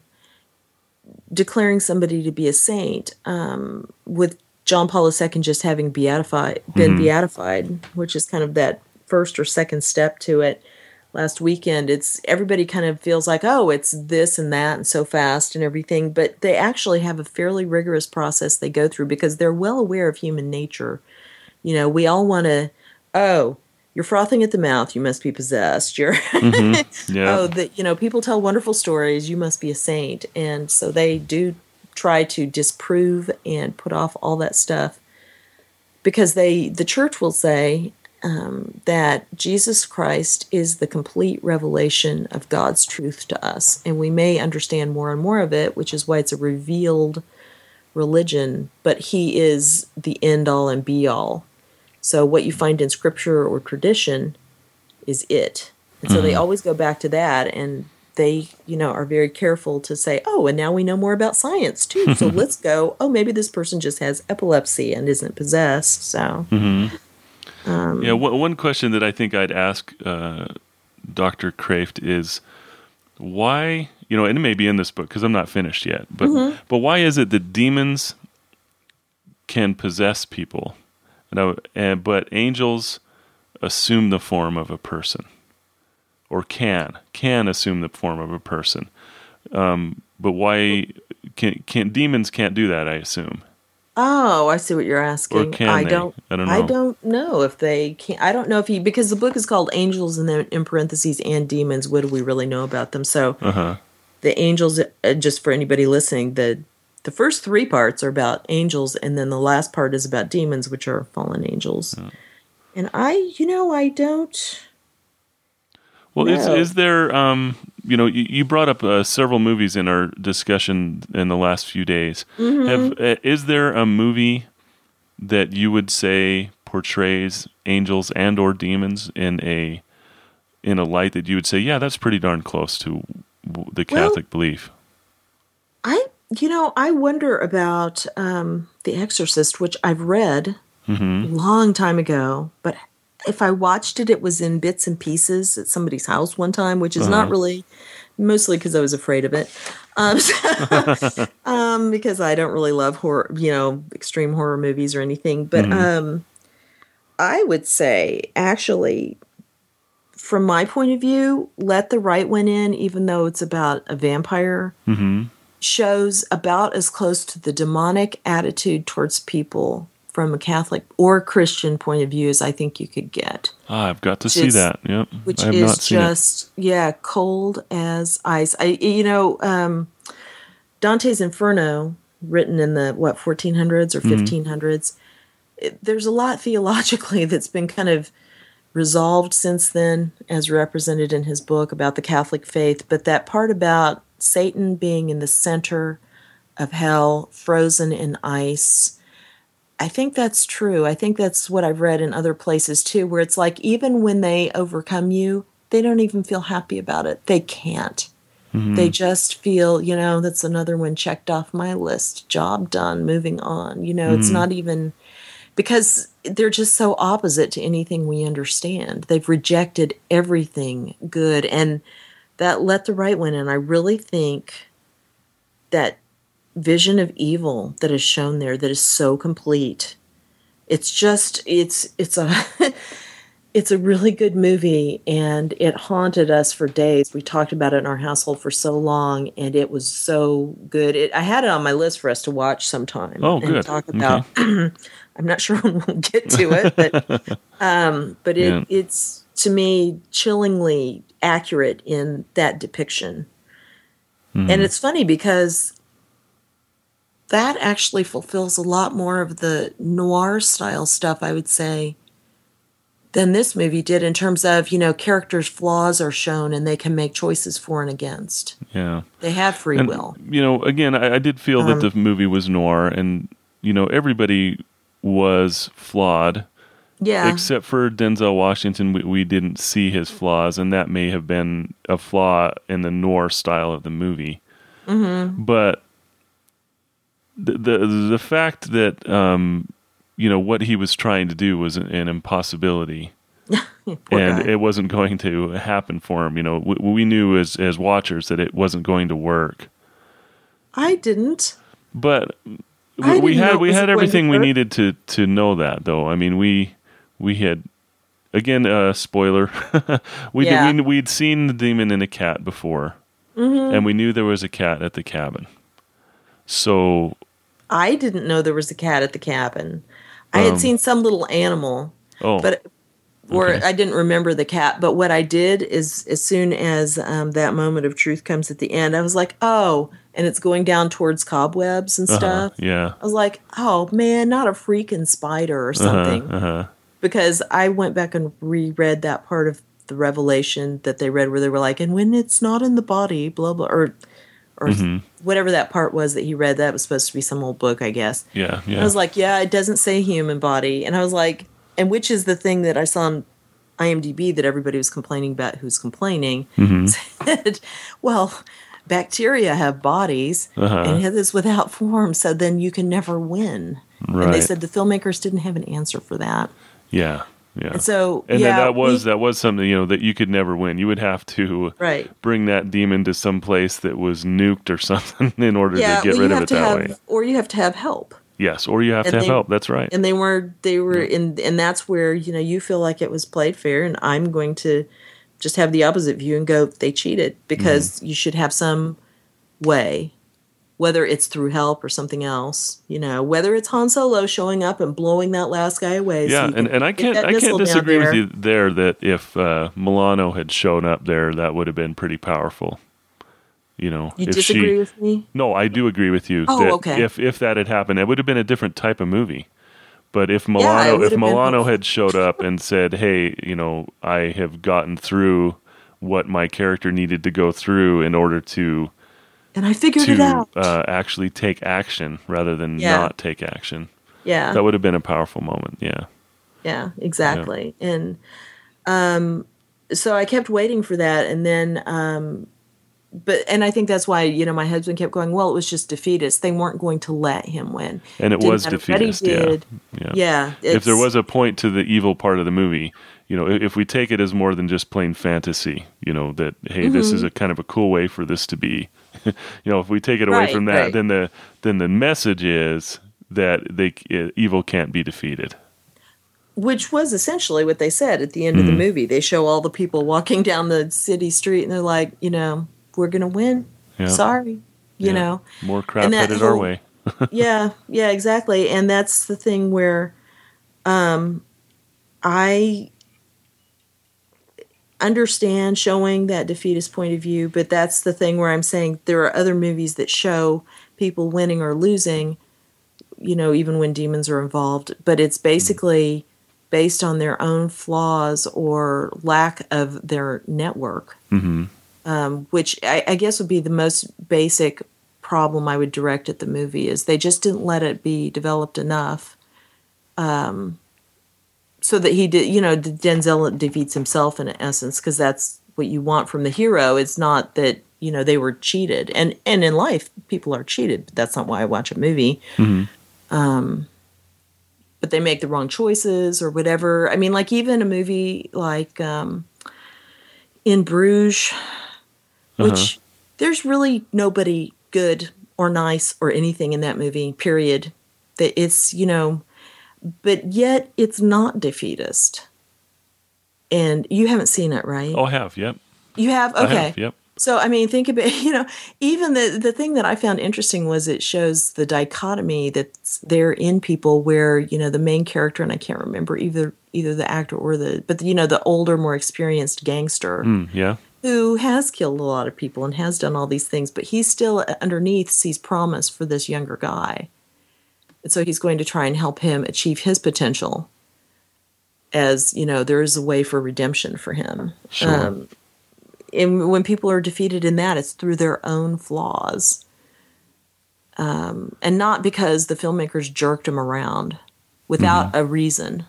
declaring somebody to be a saint um, with. John Paul the Second just having beatified, been mm-hmm. beatified, which is kind of that first or second step to it last weekend. It's everybody kind of feels like, oh, it's this and that and so fast and everything, but they actually have a fairly rigorous process they go through because they're well aware of human nature. You know, we all want to, oh, you're frothing at the mouth, you must be possessed. You're, mm-hmm. yeah. oh, that you know, people tell wonderful stories, you must be a saint, and so they do try to disprove and put off all that stuff because they the church will say um, that Jesus Christ is the complete revelation of God's truth to us, and we may understand more and more of it, which is why it's a revealed religion, but he is the end all and be all. So what you find in scripture or tradition is it, and so mm-hmm. they always go back to that, and they, you know, are very careful to say, oh, and now we know more about science, too. So let's go, oh, maybe this person just has epilepsy and isn't possessed. So, mm-hmm. um, yeah, w- one question that I think I'd ask uh, Doctor Kreeft is why, you know, and it may be in this book because I'm not finished yet, but mm-hmm. but why is it that demons can possess people, and, I, and but angels assume the form of a person? Or can, can assume the form of a person. Um, but why can can demons can't do that? I assume. Oh, I see what you're asking. Or can I they? don't. I don't know. I don't know if they can. I don't know if he because the book is called Angels and then in parentheses and Demons. What do we really know about them? So Uh-huh. the angels, uh, just for anybody listening, the the first three parts are about angels, and then the last part is about demons, which are fallen angels. Yeah. And I, you know, I don't. Well, No. is is there? Um, you know, you, you brought up uh, several movies in our discussion in the last few days. Mm-hmm. Have uh, is there a movie that you would say portrays angels and or demons in a in a light that you would say, yeah, that's pretty darn close to w- the Catholic Well, belief? I, you know, I wonder about um, The Exorcist, which I've read Mm-hmm. a long time ago, but if I watched it, it was in bits and pieces at somebody's house one time, which is Uh-huh. not really, mostly because I was afraid of it. Um, um, because I don't really love horror, you know, extreme horror movies or anything. But Mhm. um, I would say, actually, from my point of view, Let the Right One In, even though it's about a vampire, Mm-hmm. shows about as close to the demonic attitude towards people from a Catholic or Christian point of view as I think you could get. Ah, I've got to Which see is- that. Yep, Which I have is not seen just, yeah, cold as ice. I, you know, um, Dante's Inferno, written in the, what, fourteen hundreds or Mhm. fifteen hundreds, it, there's a lot theologically that's been kind of resolved since then, as represented in his book about the Catholic faith. But that part about Satan being in the center of hell, frozen in ice, I think that's true. I think that's what I've read in other places too, where it's like even when they overcome you, they don't even feel happy about it. They can't. Mhm. They just feel, you know, that's another one checked off my list. Job done, moving on. You know, it's Mhm. not even because they're just so opposite to anything we understand. They've rejected everything good. And that Let the Right One In, I really think that vision of evil that is shown there that is so complete. It's just it's it's a it's a really good movie, and it haunted us for days. We talked about it in our household for so long, and it was so good. It, I had it on my list for us to watch sometime Oh, and good. talk about. I'm not sure when we'll get to it, but um, but it Yeah. it's to me chillingly accurate in that depiction. Mhm. And it's funny because that actually fulfills a lot more of the noir style stuff, I would say, than this movie did in terms of, you know, characters' flaws are shown and they can make choices for and against. Yeah. They have free And, will. you know, again, I, I did feel that Um, the movie was noir, and you know, everybody was flawed Yeah. except for Denzel Washington. We, we didn't see his flaws, and that may have been a flaw in the noir style of the movie. Mm-hmm. But the the, the fact that um, you know what he was trying to do was an, an impossibility. Poor and guy. it wasn't going to happen for him. You know, we, we knew as as watchers that it wasn't going to work. I didn't. But I we, we didn't know had it we was had going to everything we work. needed to to know that, though. I mean, we we had again uh, spoiler. we Yeah. did, we we'd seen the demon in a cat before, Mm-hmm. and we knew there was a cat at the cabin. So I didn't know there was a cat at the cabin. I had Um, seen some little animal, oh, but or okay. I didn't remember the cat. But what I did is, as soon as um, that moment of truth comes at the end, I was like, "Oh!" And it's going down towards cobwebs and uh-huh, stuff. yeah, I was like, "Oh man, not a freaking spider or uh-huh, something." uh-huh. Because I went back and reread that part of the Revelation that they read, where they were like, "And when it's not in the body, blah blah," or or Mhm. whatever that part was that he read. That was supposed to be some old book, I guess. yeah, I yeah. was like, yeah, it doesn't say human body. And I was like, and which is the thing that I saw on IMDb that everybody was complaining about who's complaining, Mhm. said, well, bacteria have bodies Uh-huh. and it is without form, so then you can never win. And they Right. said the filmmakers didn't have an answer for that. Yeah, yeah. And so, And yeah, then that was we- that was something, you know, that you could never win. You would have to right. bring that demon to some place that was nuked or something in order Yeah, to get well, rid you of have it to that have, way. or you have to have help. Yes, or you have And to have they- help. That's right. And they were they were in and that's where, you know, you feel like it was played fair, and I'm going to just have the opposite view and go they cheated because Mm-hmm. you should have some way, whether it's through help or something else, you know, whether it's Han Solo showing up and blowing that last guy away. Yeah, so and, and I can't I can't disagree with you there that if uh, Milano had shown up there, that would have been pretty powerful. You know, you if disagree she, with me? No, I do agree with you. Oh, that okay. If if that had happened, it would have been a different type of movie. But if Milano yeah, if Milano had showed up and said, "Hey, you know, I have gotten through what my character needed to go through in order to." And I figured to, it out. Uh, actually take action rather than yeah. not take action. Yeah. That would have been a powerful moment. Yeah. Yeah, exactly. Yeah. And um, so I kept waiting for that. And then, um, but, and I think that's why, you know, my husband kept going, well, it was just defeatist. They weren't going to let him win. And it Didn't was defeatist. Yeah. Yeah. yeah if there was a point to the evil part of the movie, you know, if we take it as more than just plain fantasy, you know, that, hey, mm-hmm. this is a kind of a cool way for this to be. You know, if we take it away right, from that, right. then the then the message is that they uh, evil can't be defeated. Which was essentially what they said at the end mm. of the movie. They show all the people walking down the city street, and they're like, you know, we're gonna win. Yeah. Sorry, you yeah. know, more crap headed whole, our way. yeah, yeah, exactly. And that's the thing where, um, I. understand showing that defeatist point of view, but that's the thing where I'm saying there are other movies that show people winning or losing, you know, even when demons are involved, but it's basically based on their own flaws or lack of their network, mm-hmm. um, which I, I guess would be the most basic problem I would direct at the movie is they just didn't let it be developed enough. Um, So that he did, you know, Denzel defeats himself in essence, because that's what you want from the hero. It's not that, you know, they were cheated. And and in life, people are cheated. But that's not why I watch a movie. Mm-hmm. Um, but they make the wrong choices or whatever. I mean, like even a movie like um, In Bruges, which uh-huh. there's really nobody good or nice or anything in that movie, period. That it's, you know... But yet, it's not defeatist. And you haven't seen it, right? Oh, I have, yep. You have? Okay. I have, yep. So, I mean, think about, you know, even the, the thing that I found interesting was it shows the dichotomy that's there in people where, you know, the main character, and I can't remember either either the actor or the, but, you know, the older, more experienced gangster. Mm, yeah. Who has killed a lot of people and has done all these things, but he still underneath sees promise for this younger guy. And so he's going to try and help him achieve his potential as, you know, there is a way for redemption for him. Sure. Um, and when people are defeated in that, it's through their own flaws. Um, and not because the filmmakers jerked them around without mm-hmm. a reason.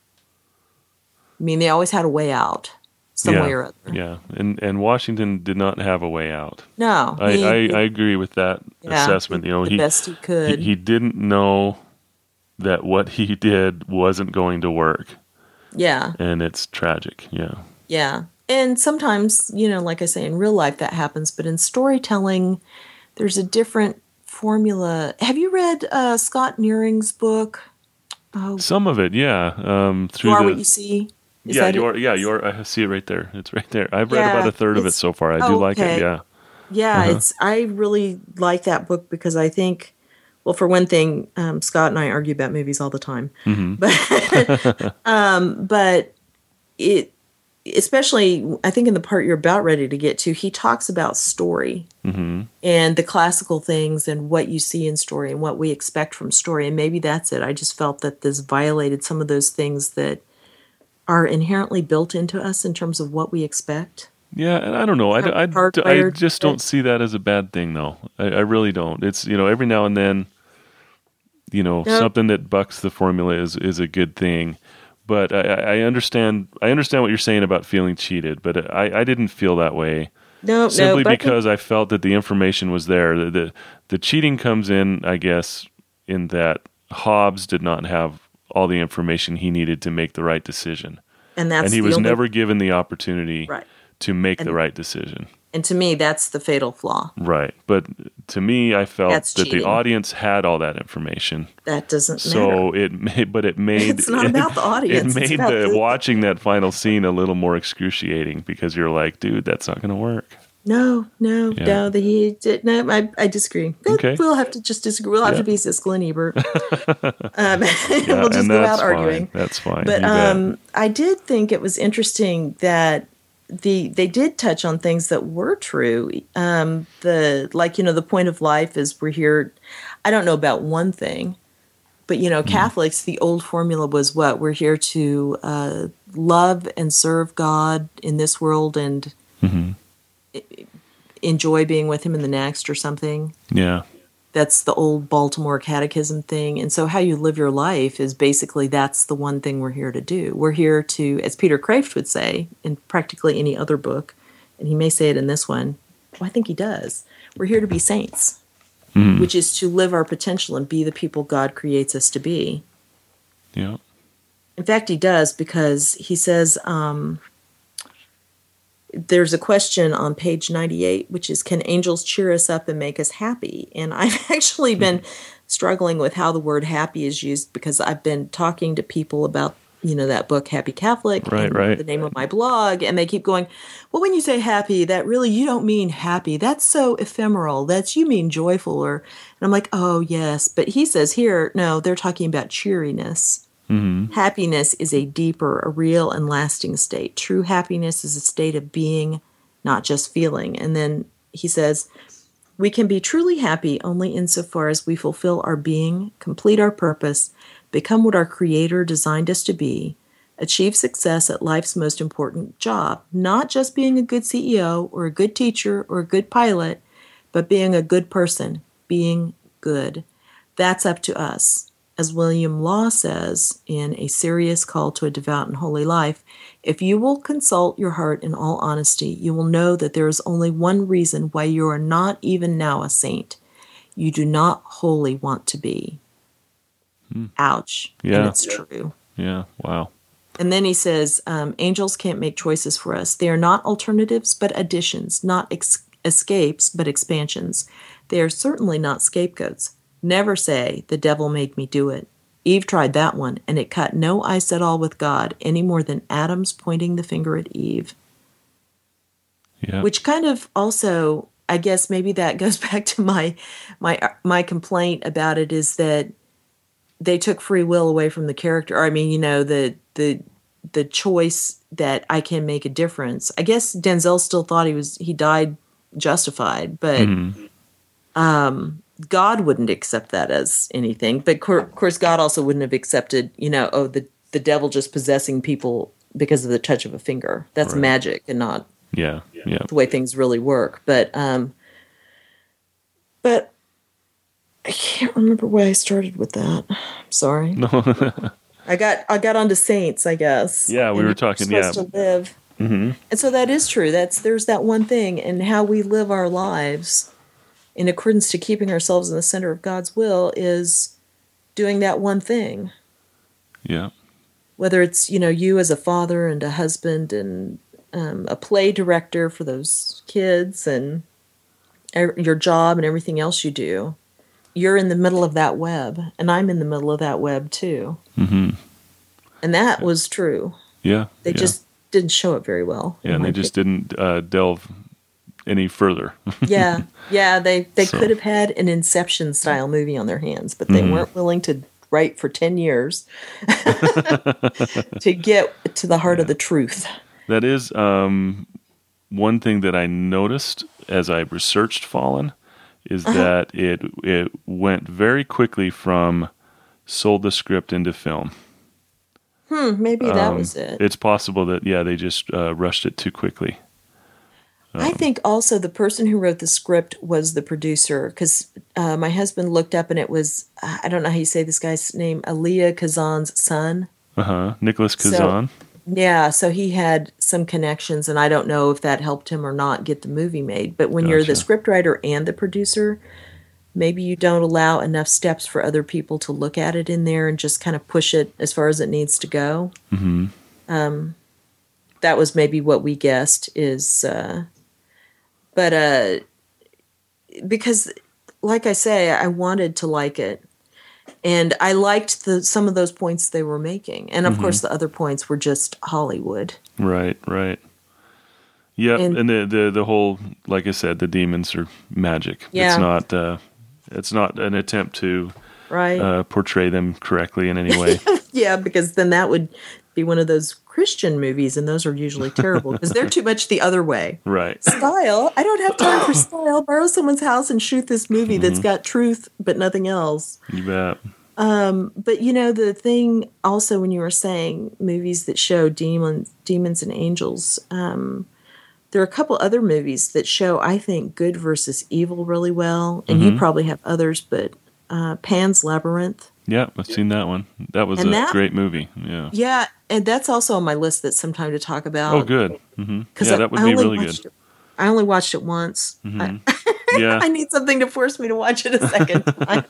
I mean, they always had a way out. Some yeah, way or other. Yeah, and and Washington did not have a way out. No, I, he, I, I agree with that yeah, assessment. You know, the he best he could. He, he didn't know that what he did wasn't going to work. Yeah, and it's tragic. Yeah, yeah, and sometimes, you know, like I say, in real life that happens, but in storytelling, there's a different formula. Have you read uh, Scott Nearing's book? Oh, some of it, yeah. Um, through you are the, what you see. Is yeah, you're, yeah, you're, I see it right there. It's right there. I've read yeah, about a third of it so far. I do oh, like okay. it, yeah. Yeah, uh-huh. it's. I really like that book because I think, well, for one thing, um, Scott and I argue about movies all the time. Mm-hmm. But, um, but it, especially, I think in the part you're about ready to get to, he talks about story mm-hmm. and the classical things and what you see in story and what we expect from story. And maybe that's it. I just felt that this violated some of those things that are inherently built into us in terms of what we expect. Yeah, and I don't know. I, I, I, I just don't see that as a bad thing, though. I, I really don't. It's, you know, every now and then, you know, yep. something that bucks the formula is, is a good thing. But I, I understand I understand what you're saying about feeling cheated, but I, I didn't feel that way. No, Simply no, because I, think- I felt that the information was there. The, the, the cheating comes in, I guess, in that Hobbs did not have all the information he needed to make the right decision. And that's and he was only... never given the opportunity right. to make and, the right decision. And to me, that's the fatal flaw. Right. But to me, I felt that's that cheating. The audience had all that information. That doesn't so matter. So it made, but it made... It's not it, about the audience. It made it's the the... watching that final scene a little more excruciating because you're like, dude, that's not going to work. No, no, Yeah. no. The he did no. I, I disagree. Okay. We'll have to just disagree. We'll have Yeah. to be Siskel and Ebert. um, Yeah, we'll just and go that's out arguing. fine. That's fine. But You bet. um, I did think it was interesting that the they did touch on things that were true. Um, the like you know the point of life is we're here. I don't know about one thing, but you know Catholics, the old formula was what we're here to uh, love and serve God in this world and Mm-hmm. enjoy being with Him in the next or something. Yeah. That's the old Baltimore Catechism thing. And so how you live your life is basically that's the one thing we're here to do. We're here to, as Peter Kraft would say in practically any other book, and he may say it in this one, well, I think he does, we're here to be saints, Mm-hmm. which is to live our potential and be the people God creates us to be. Yeah. In fact, he does because he says, um, there's a question on page ninety-eight, which is, can angels cheer us up and make us happy? And I've actually been struggling with how the word happy is used because I've been talking to people about, you know, that book, Happy Catholic, Right, and right. the name of my blog. And they keep going, well, when you say happy, that really, you don't mean happy. That's so ephemeral. That's, you mean joyful. Or, and I'm like, oh, yes. But he says here, no, they're talking about cheeriness. Mm-hmm. Happiness is a deeper, a real and lasting state. True happiness is a state of being, not just feeling. And then he says, we can be truly happy only insofar as we fulfill our being, complete our purpose, become what our Creator designed us to be, achieve success at life's most important job, not just being a good C E O or a good teacher or a good pilot, but being a good person, being good. That's up to us. As William Law says in A Serious Call to a Devout and Holy Life, if you will consult your heart in all honesty, you will know that there is only one reason why you are not even now a saint. You do not wholly want to be. Hmm. Ouch. Yeah. And it's true. Yeah. Wow. And then he says, um, angels can't make choices for us. They are not alternatives, but additions, not ex- escapes, but expansions. They are certainly not scapegoats. Never say, the devil made me do it. Eve tried that one, and it cut no ice at all with God, any more than Adam's pointing the finger at Eve. Yeah. Which kind of also, I guess maybe that goes back to my my my complaint about it, is that they took free will away from the character. I mean, you know, the the the choice that I can make a difference. I guess Denzel still thought he was he died justified, but Mm-hmm. um God wouldn't accept that as anything. But of course, God also wouldn't have accepted, you know, oh, the, the devil just possessing people because of the touch of a finger. That's Right. magic and not Yeah. Yeah. the way things really work. But, um, but I can't remember why I started with that. I'm sorry. No. I got, I got onto saints, I guess. Yeah, we And were you're talking- supposed yeah. to live. Mm-hmm. And so that is true. That's, there's that one thing, and how we live our lives in accordance to keeping ourselves in the center of God's will is doing that one thing. Yeah. Whether it's, you know, you as a father and a husband and um, a play director for those kids and er- your job and everything else you do, you're in the middle of that web, and I'm in the middle of that web too. Mm-hmm. And that was true. Yeah. They yeah. just didn't show it very well. Yeah, in and my they just opinion. didn't uh, delve any further. yeah, yeah. They they So- could have had an Inception style movie on their hands, but they Mhm. weren't willing to write for ten years to get to the heart of the truth. That is um, one thing that I noticed as I researched Fallen is Uh-huh. that it it went very quickly from sold the script into film. Hmm, maybe that Um, was it. It's possible that yeah they just uh, rushed it too quickly. I think also the person who wrote the script was the producer, because uh, my husband looked up and it was, uh, I don't know how you say this guy's name, Elia Kazan's son. Uh huh. Nicholas So- Kazan. Yeah, so he had some connections, and I don't know if that helped him or not get the movie made. But when you're the Gotcha. scriptwriter and the producer, maybe you don't allow enough steps for other people to look at it in there and just kind of push it as far as it needs to go. hmm Um, that was maybe what we guessed is, uh, but uh, because, like I say, I wanted to like it. And I liked the some of those points they were making. And of Mhm. course, the other points were just Hollywood. Right. Right. Yep, And, and the, the the whole, like I said, the demons are magic. Yeah. It's not uh, it's not an attempt to right. uh, portray them correctly in any way. Yeah, because then that would be one of those Christian movies, and those are usually terrible because they're too much the other way. Right. Style? I don't have time for style. Borrow someone's house and shoot this movie Mm-hmm. that's got truth but nothing else. You bet. But you know, the thing also when you were saying movies that show demons, demons and angels, um, there are a couple other movies that show, I think, good versus evil really well, and Mm-hmm. you probably have others, but uh, Pan's Labyrinth. Yeah, I've seen that one. That was And a that- great movie. Yeah. Yeah, and that's also on my list that's some time to talk about. Oh, good. hmm Because Yeah, I, that would I be only really watched good. It, I only watched it once. Mhm. I, Yeah, I need something to force me to watch it a second time.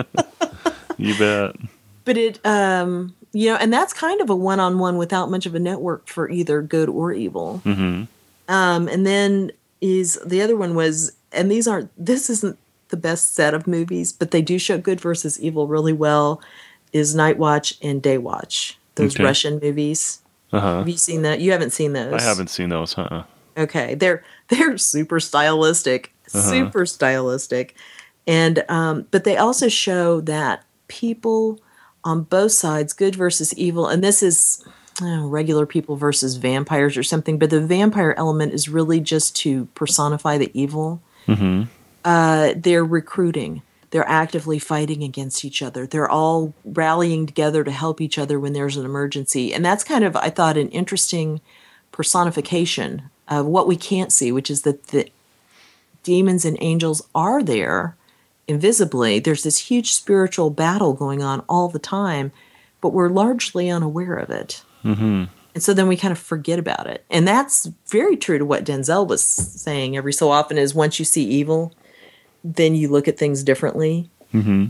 you bet. But it, um, you know, and that's kind of a one-on-one without much of a network for either good or evil. hmm Um, and then is the other one was, and these aren't, this isn't the best set of movies, but they do show good versus evil really well, is Night Watch and Day Watch, those Okay. Russian movies. Uh-huh. Have you seen that? You haven't seen those. I haven't seen those, huh? Okay, they're they're super stylistic, Uh-huh. super stylistic, and um, but they also show that people on both sides, good versus evil, and this is oh, regular people versus vampires or something. But the vampire element is really just to personify the evil. hmm Uh, they're recruiting. They're actively fighting against each other. They're all rallying together to help each other when there's an emergency. And that's kind of, I thought, an interesting personification of what we can't see, which is that the demons and angels are there invisibly. There's this huge spiritual battle going on all the time, but we're largely unaware of it. hmm And so then we kind of forget about it. And that's very true to what Denzel was saying every so often is once you see evil, then you look at things differently. hmm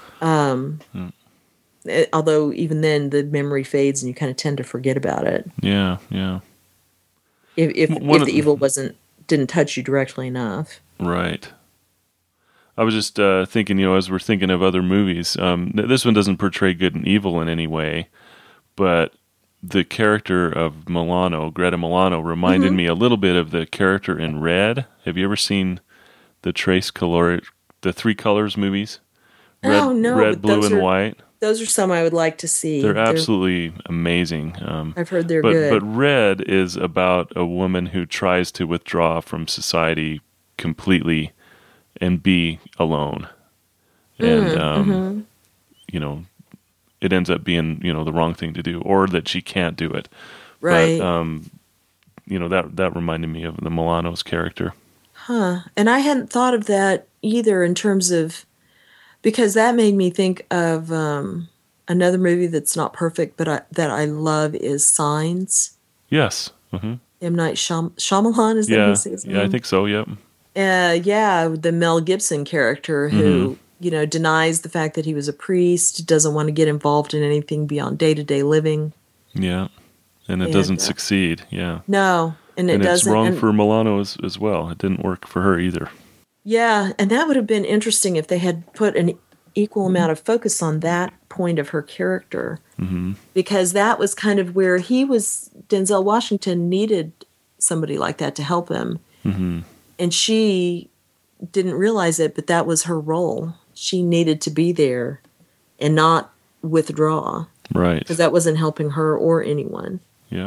It- although even then the memory fades and you kind of tend to forget about it. Yeah, yeah. If if, One if of the the- evil wasn't didn't touch you directly enough. Right. I was just uh, thinking, you know, as we're thinking of other movies, um, th- this one doesn't portray good and evil in any way, but the character of Milano, Greta Milano, reminded Mm-hmm. me a little bit of the character in Red. Have you ever seen the Trace Color, the Three Colors movies? Red, Oh, no, Red, but blue, those and are- white. Those are some I would like to see. They're absolutely amazing. Um, I've heard they're but good. but Red is about a woman who tries to withdraw from society completely and be alone, and Mm, um, mm-hmm. you know, it ends up being you know the wrong thing to do, or that she can't do it. Right. But um, you know that that reminded me of the Milano's character. Huh. And I hadn't thought of that either in terms of, because that made me think of um, another movie that's not perfect, but I, that I love is Signs. Yes. hmm M. Night Shyam- Shyamalan, is that how Yeah. you say his Yeah. I name? think so. Yep. Uh, yeah, the Mel Gibson character who, you know, denies the fact that he was a priest, doesn't want to get involved in anything beyond day-to-day living. Yeah. And it And, doesn't uh, succeed. Yeah. No, and it and it's doesn't. wrong and- for Milano as, as well. It didn't work for her either. Yeah, and that would have been interesting if they had put an equal amount of focus on that point of her character. hmm Because that was kind of where he was, Denzel Washington needed somebody like that to help him. hmm And she didn't realize it, but that was her role. She needed to be there and not withdraw Right. because that wasn't helping her or anyone. Yeah.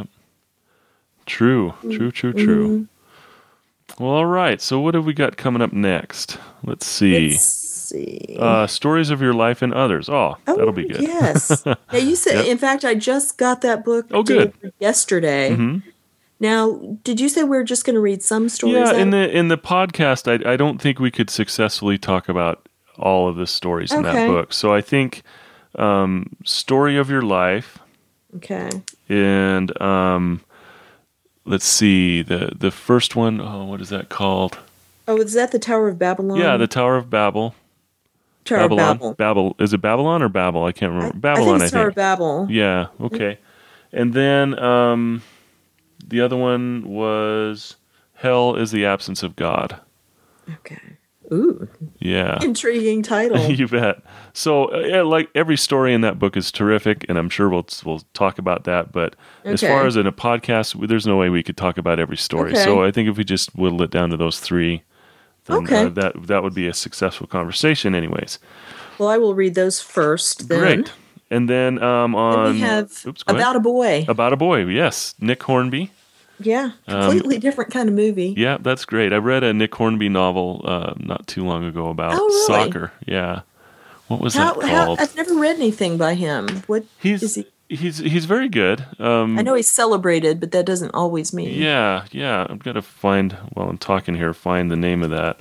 True. True. True. True. Well, all right. So, what have we got coming up next? Let's see. Let's see. Uh, stories of your life and others. Oh, Oh, that'll be good. Yes. Now you said, Yep. in fact, I just got that book Oh, good. delivered yesterday. Mhm. Now, did you say we are just going to read some stories? Yeah. out In of- the in the podcast, I I don't think we could successfully talk about all of the stories in that Okay. book. So I think um, story of your life Okay. and um, let's see the the first one. Oh, what is that called? Oh, is that the Tower of Babylon? Yeah, the Tower of Babel. Tower Babylon. of Babel. Babel. Is it Babylon or Babel? I can't remember. I Babylon, think it's Tower of Babel. Yeah, okay. And then um, the other one was Hell is the Absence of God. Okay. Ooh. Yeah. Intriguing title. You bet. So, uh, yeah, like every story in that book is terrific, and I'm sure we'll we'll talk about that. But okay. as far as in a podcast, there's no way we could talk about every story. Okay. So I think if we just whittle it down to those three, then okay. uh, that that would be a successful conversation, anyways. Well, I will read those first. Then. Great. And then um, on then we have oops, About a Boy. About a Boy. Yes, Nick Hornby. Yeah, completely um, different kind of movie. Yeah, that's great. I read a Nick Hornby novel uh, not too long ago about oh, really? soccer. Yeah, what was how, that called? How, I've never read anything by him. What he's, is he? He's he's very good. Um, I know he's celebrated, but that doesn't always mean. Yeah, yeah. I'm gonna find while I'm talking here. Find the name of that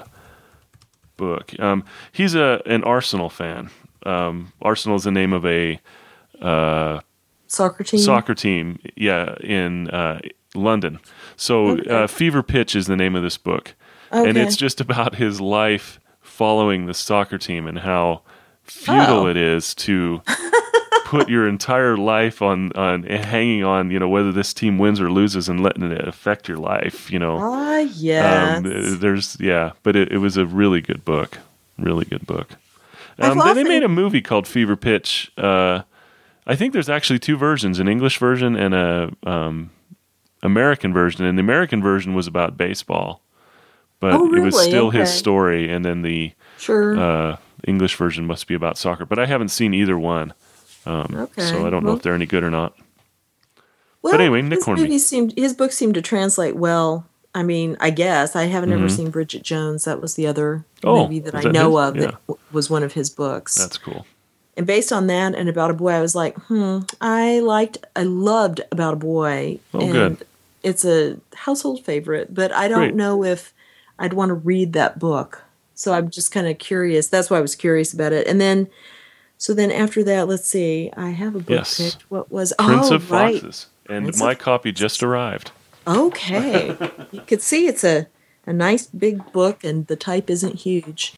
book. Um, he's a an Arsenal fan. Um, Arsenal is the name of a uh, soccer team. Soccer team. Yeah, in. Uh, London. So okay. uh, Fever Pitch is the name of this book. Okay. And it's just about his life following the soccer team and how futile oh. it is to put your entire life on, on hanging on, you know, whether this team wins or loses and letting it affect your life, you know. Ah, uh, yeah. Um, there's, yeah, but it, it was a really good book. Really good book. Um, then they made a movie called Fever Pitch. Uh, I think there's actually two versions, an English version and a... Um, American version, and the American version was about baseball, but oh, really? it was still okay. his story, and then the sure. uh, English version must be about soccer, but I haven't seen either one, um, okay. so I don't well, know if they're any good or not. Well, but anyway, Nick his Hornby. Movies seemed, his books seemed to translate well. I mean, I guess. I haven't mm-hmm. ever seen Bridget Jones. That was the other oh, movie that I that know his? of yeah. that w- was one of his books. That's cool. And based on that and About a Boy, I was like, hmm, I liked, I loved About a Boy. Oh, and good. It's a household favorite, but I don't Great. know if I'd want to read that book. So I'm just kind of curious. That's why I was curious about it. And then, so then after that, let's see. I have a book yes. picked. What was Prince oh, of right. Foxes. And Prince my of copy just arrived. Okay. You could see it's a, a nice big book and the type isn't huge.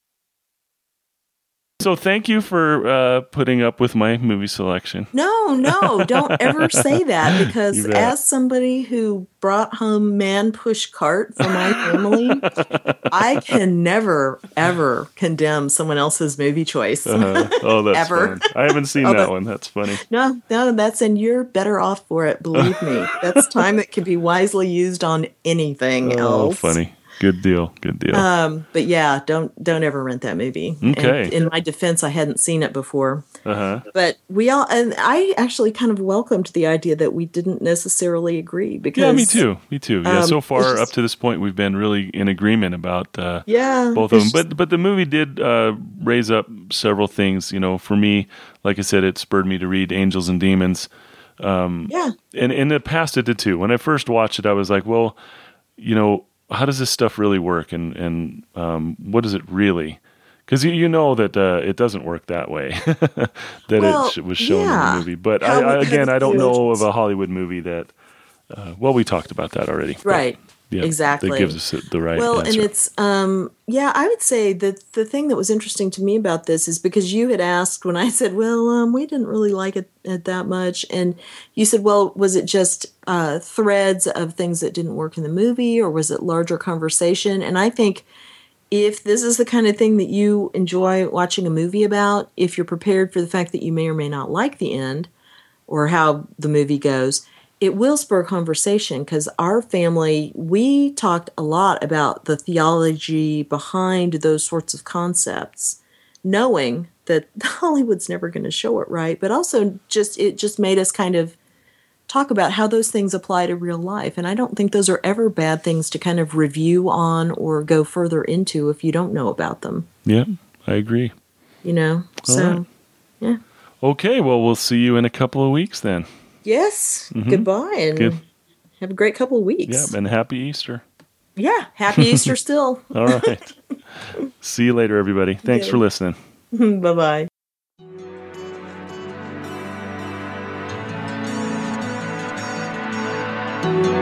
So thank you for uh, putting up with my movie selection. No, no, don't ever say that, because as somebody who brought home Man Push Cart for my family, I can never, ever condemn someone else's movie choice. Uh-huh. Oh, that's ever. fun. I haven't seen oh, that but, one. That's funny. No, no, that's, and you're better off for it, believe me. That's time that can be wisely used on anything oh, else. Oh, funny. Good deal. Good deal. Um, but yeah, don't don't ever rent that movie. Okay. And in my defense, I hadn't seen it before. Uh-huh. But we all, and I actually kind of welcomed the idea that we didn't necessarily agree, because yeah, me too. Me too. Yeah. Um, so far, just, up to this point, we've been really in agreement about uh, yeah, both of them. But but the movie did uh, raise up several things. You know, for me, like I said, it spurred me to read Angels and Demons. Um, yeah. And in the past, it did too. When I first watched it, I was like, well, you know, how does this stuff really work, and and um, what is it really? Because you, you know that uh, it doesn't work that way, that well, it was shown yeah. in the movie. But I, I, again, I don't know of a Hollywood movie that. Uh, well, we talked about that already. Right. Yeah, exactly. That gives us the right well, answer. and it's um, yeah. I would say that the thing that was interesting to me about this is because you had asked when I said, "Well, um, we didn't really like it, it that much," and you said, "Well, was it just uh, threads of things that didn't work in the movie, or was it larger conversation?" And I think if this is the kind of thing that you enjoy watching a movie about, if you're prepared for the fact that you may or may not like the end or how the movie goes, it will spur conversation, because our family, we talked a lot about the theology behind those sorts of concepts, knowing that Hollywood's never going to show it right, but also just it just made us kind of talk about how those things apply to real life. And I don't think those are ever bad things to kind of review on or go further into if you don't know about them. Yeah, I agree. You know, All so, right. yeah. Okay, well, we'll see you in a couple of weeks then. Yes. Mm-hmm. Goodbye, and Good. Have a great couple of weeks. Yeah, and happy Easter. Yeah, happy Easter still. All right. See you later, everybody. Thanks Good. for listening. Bye-bye. Thank you.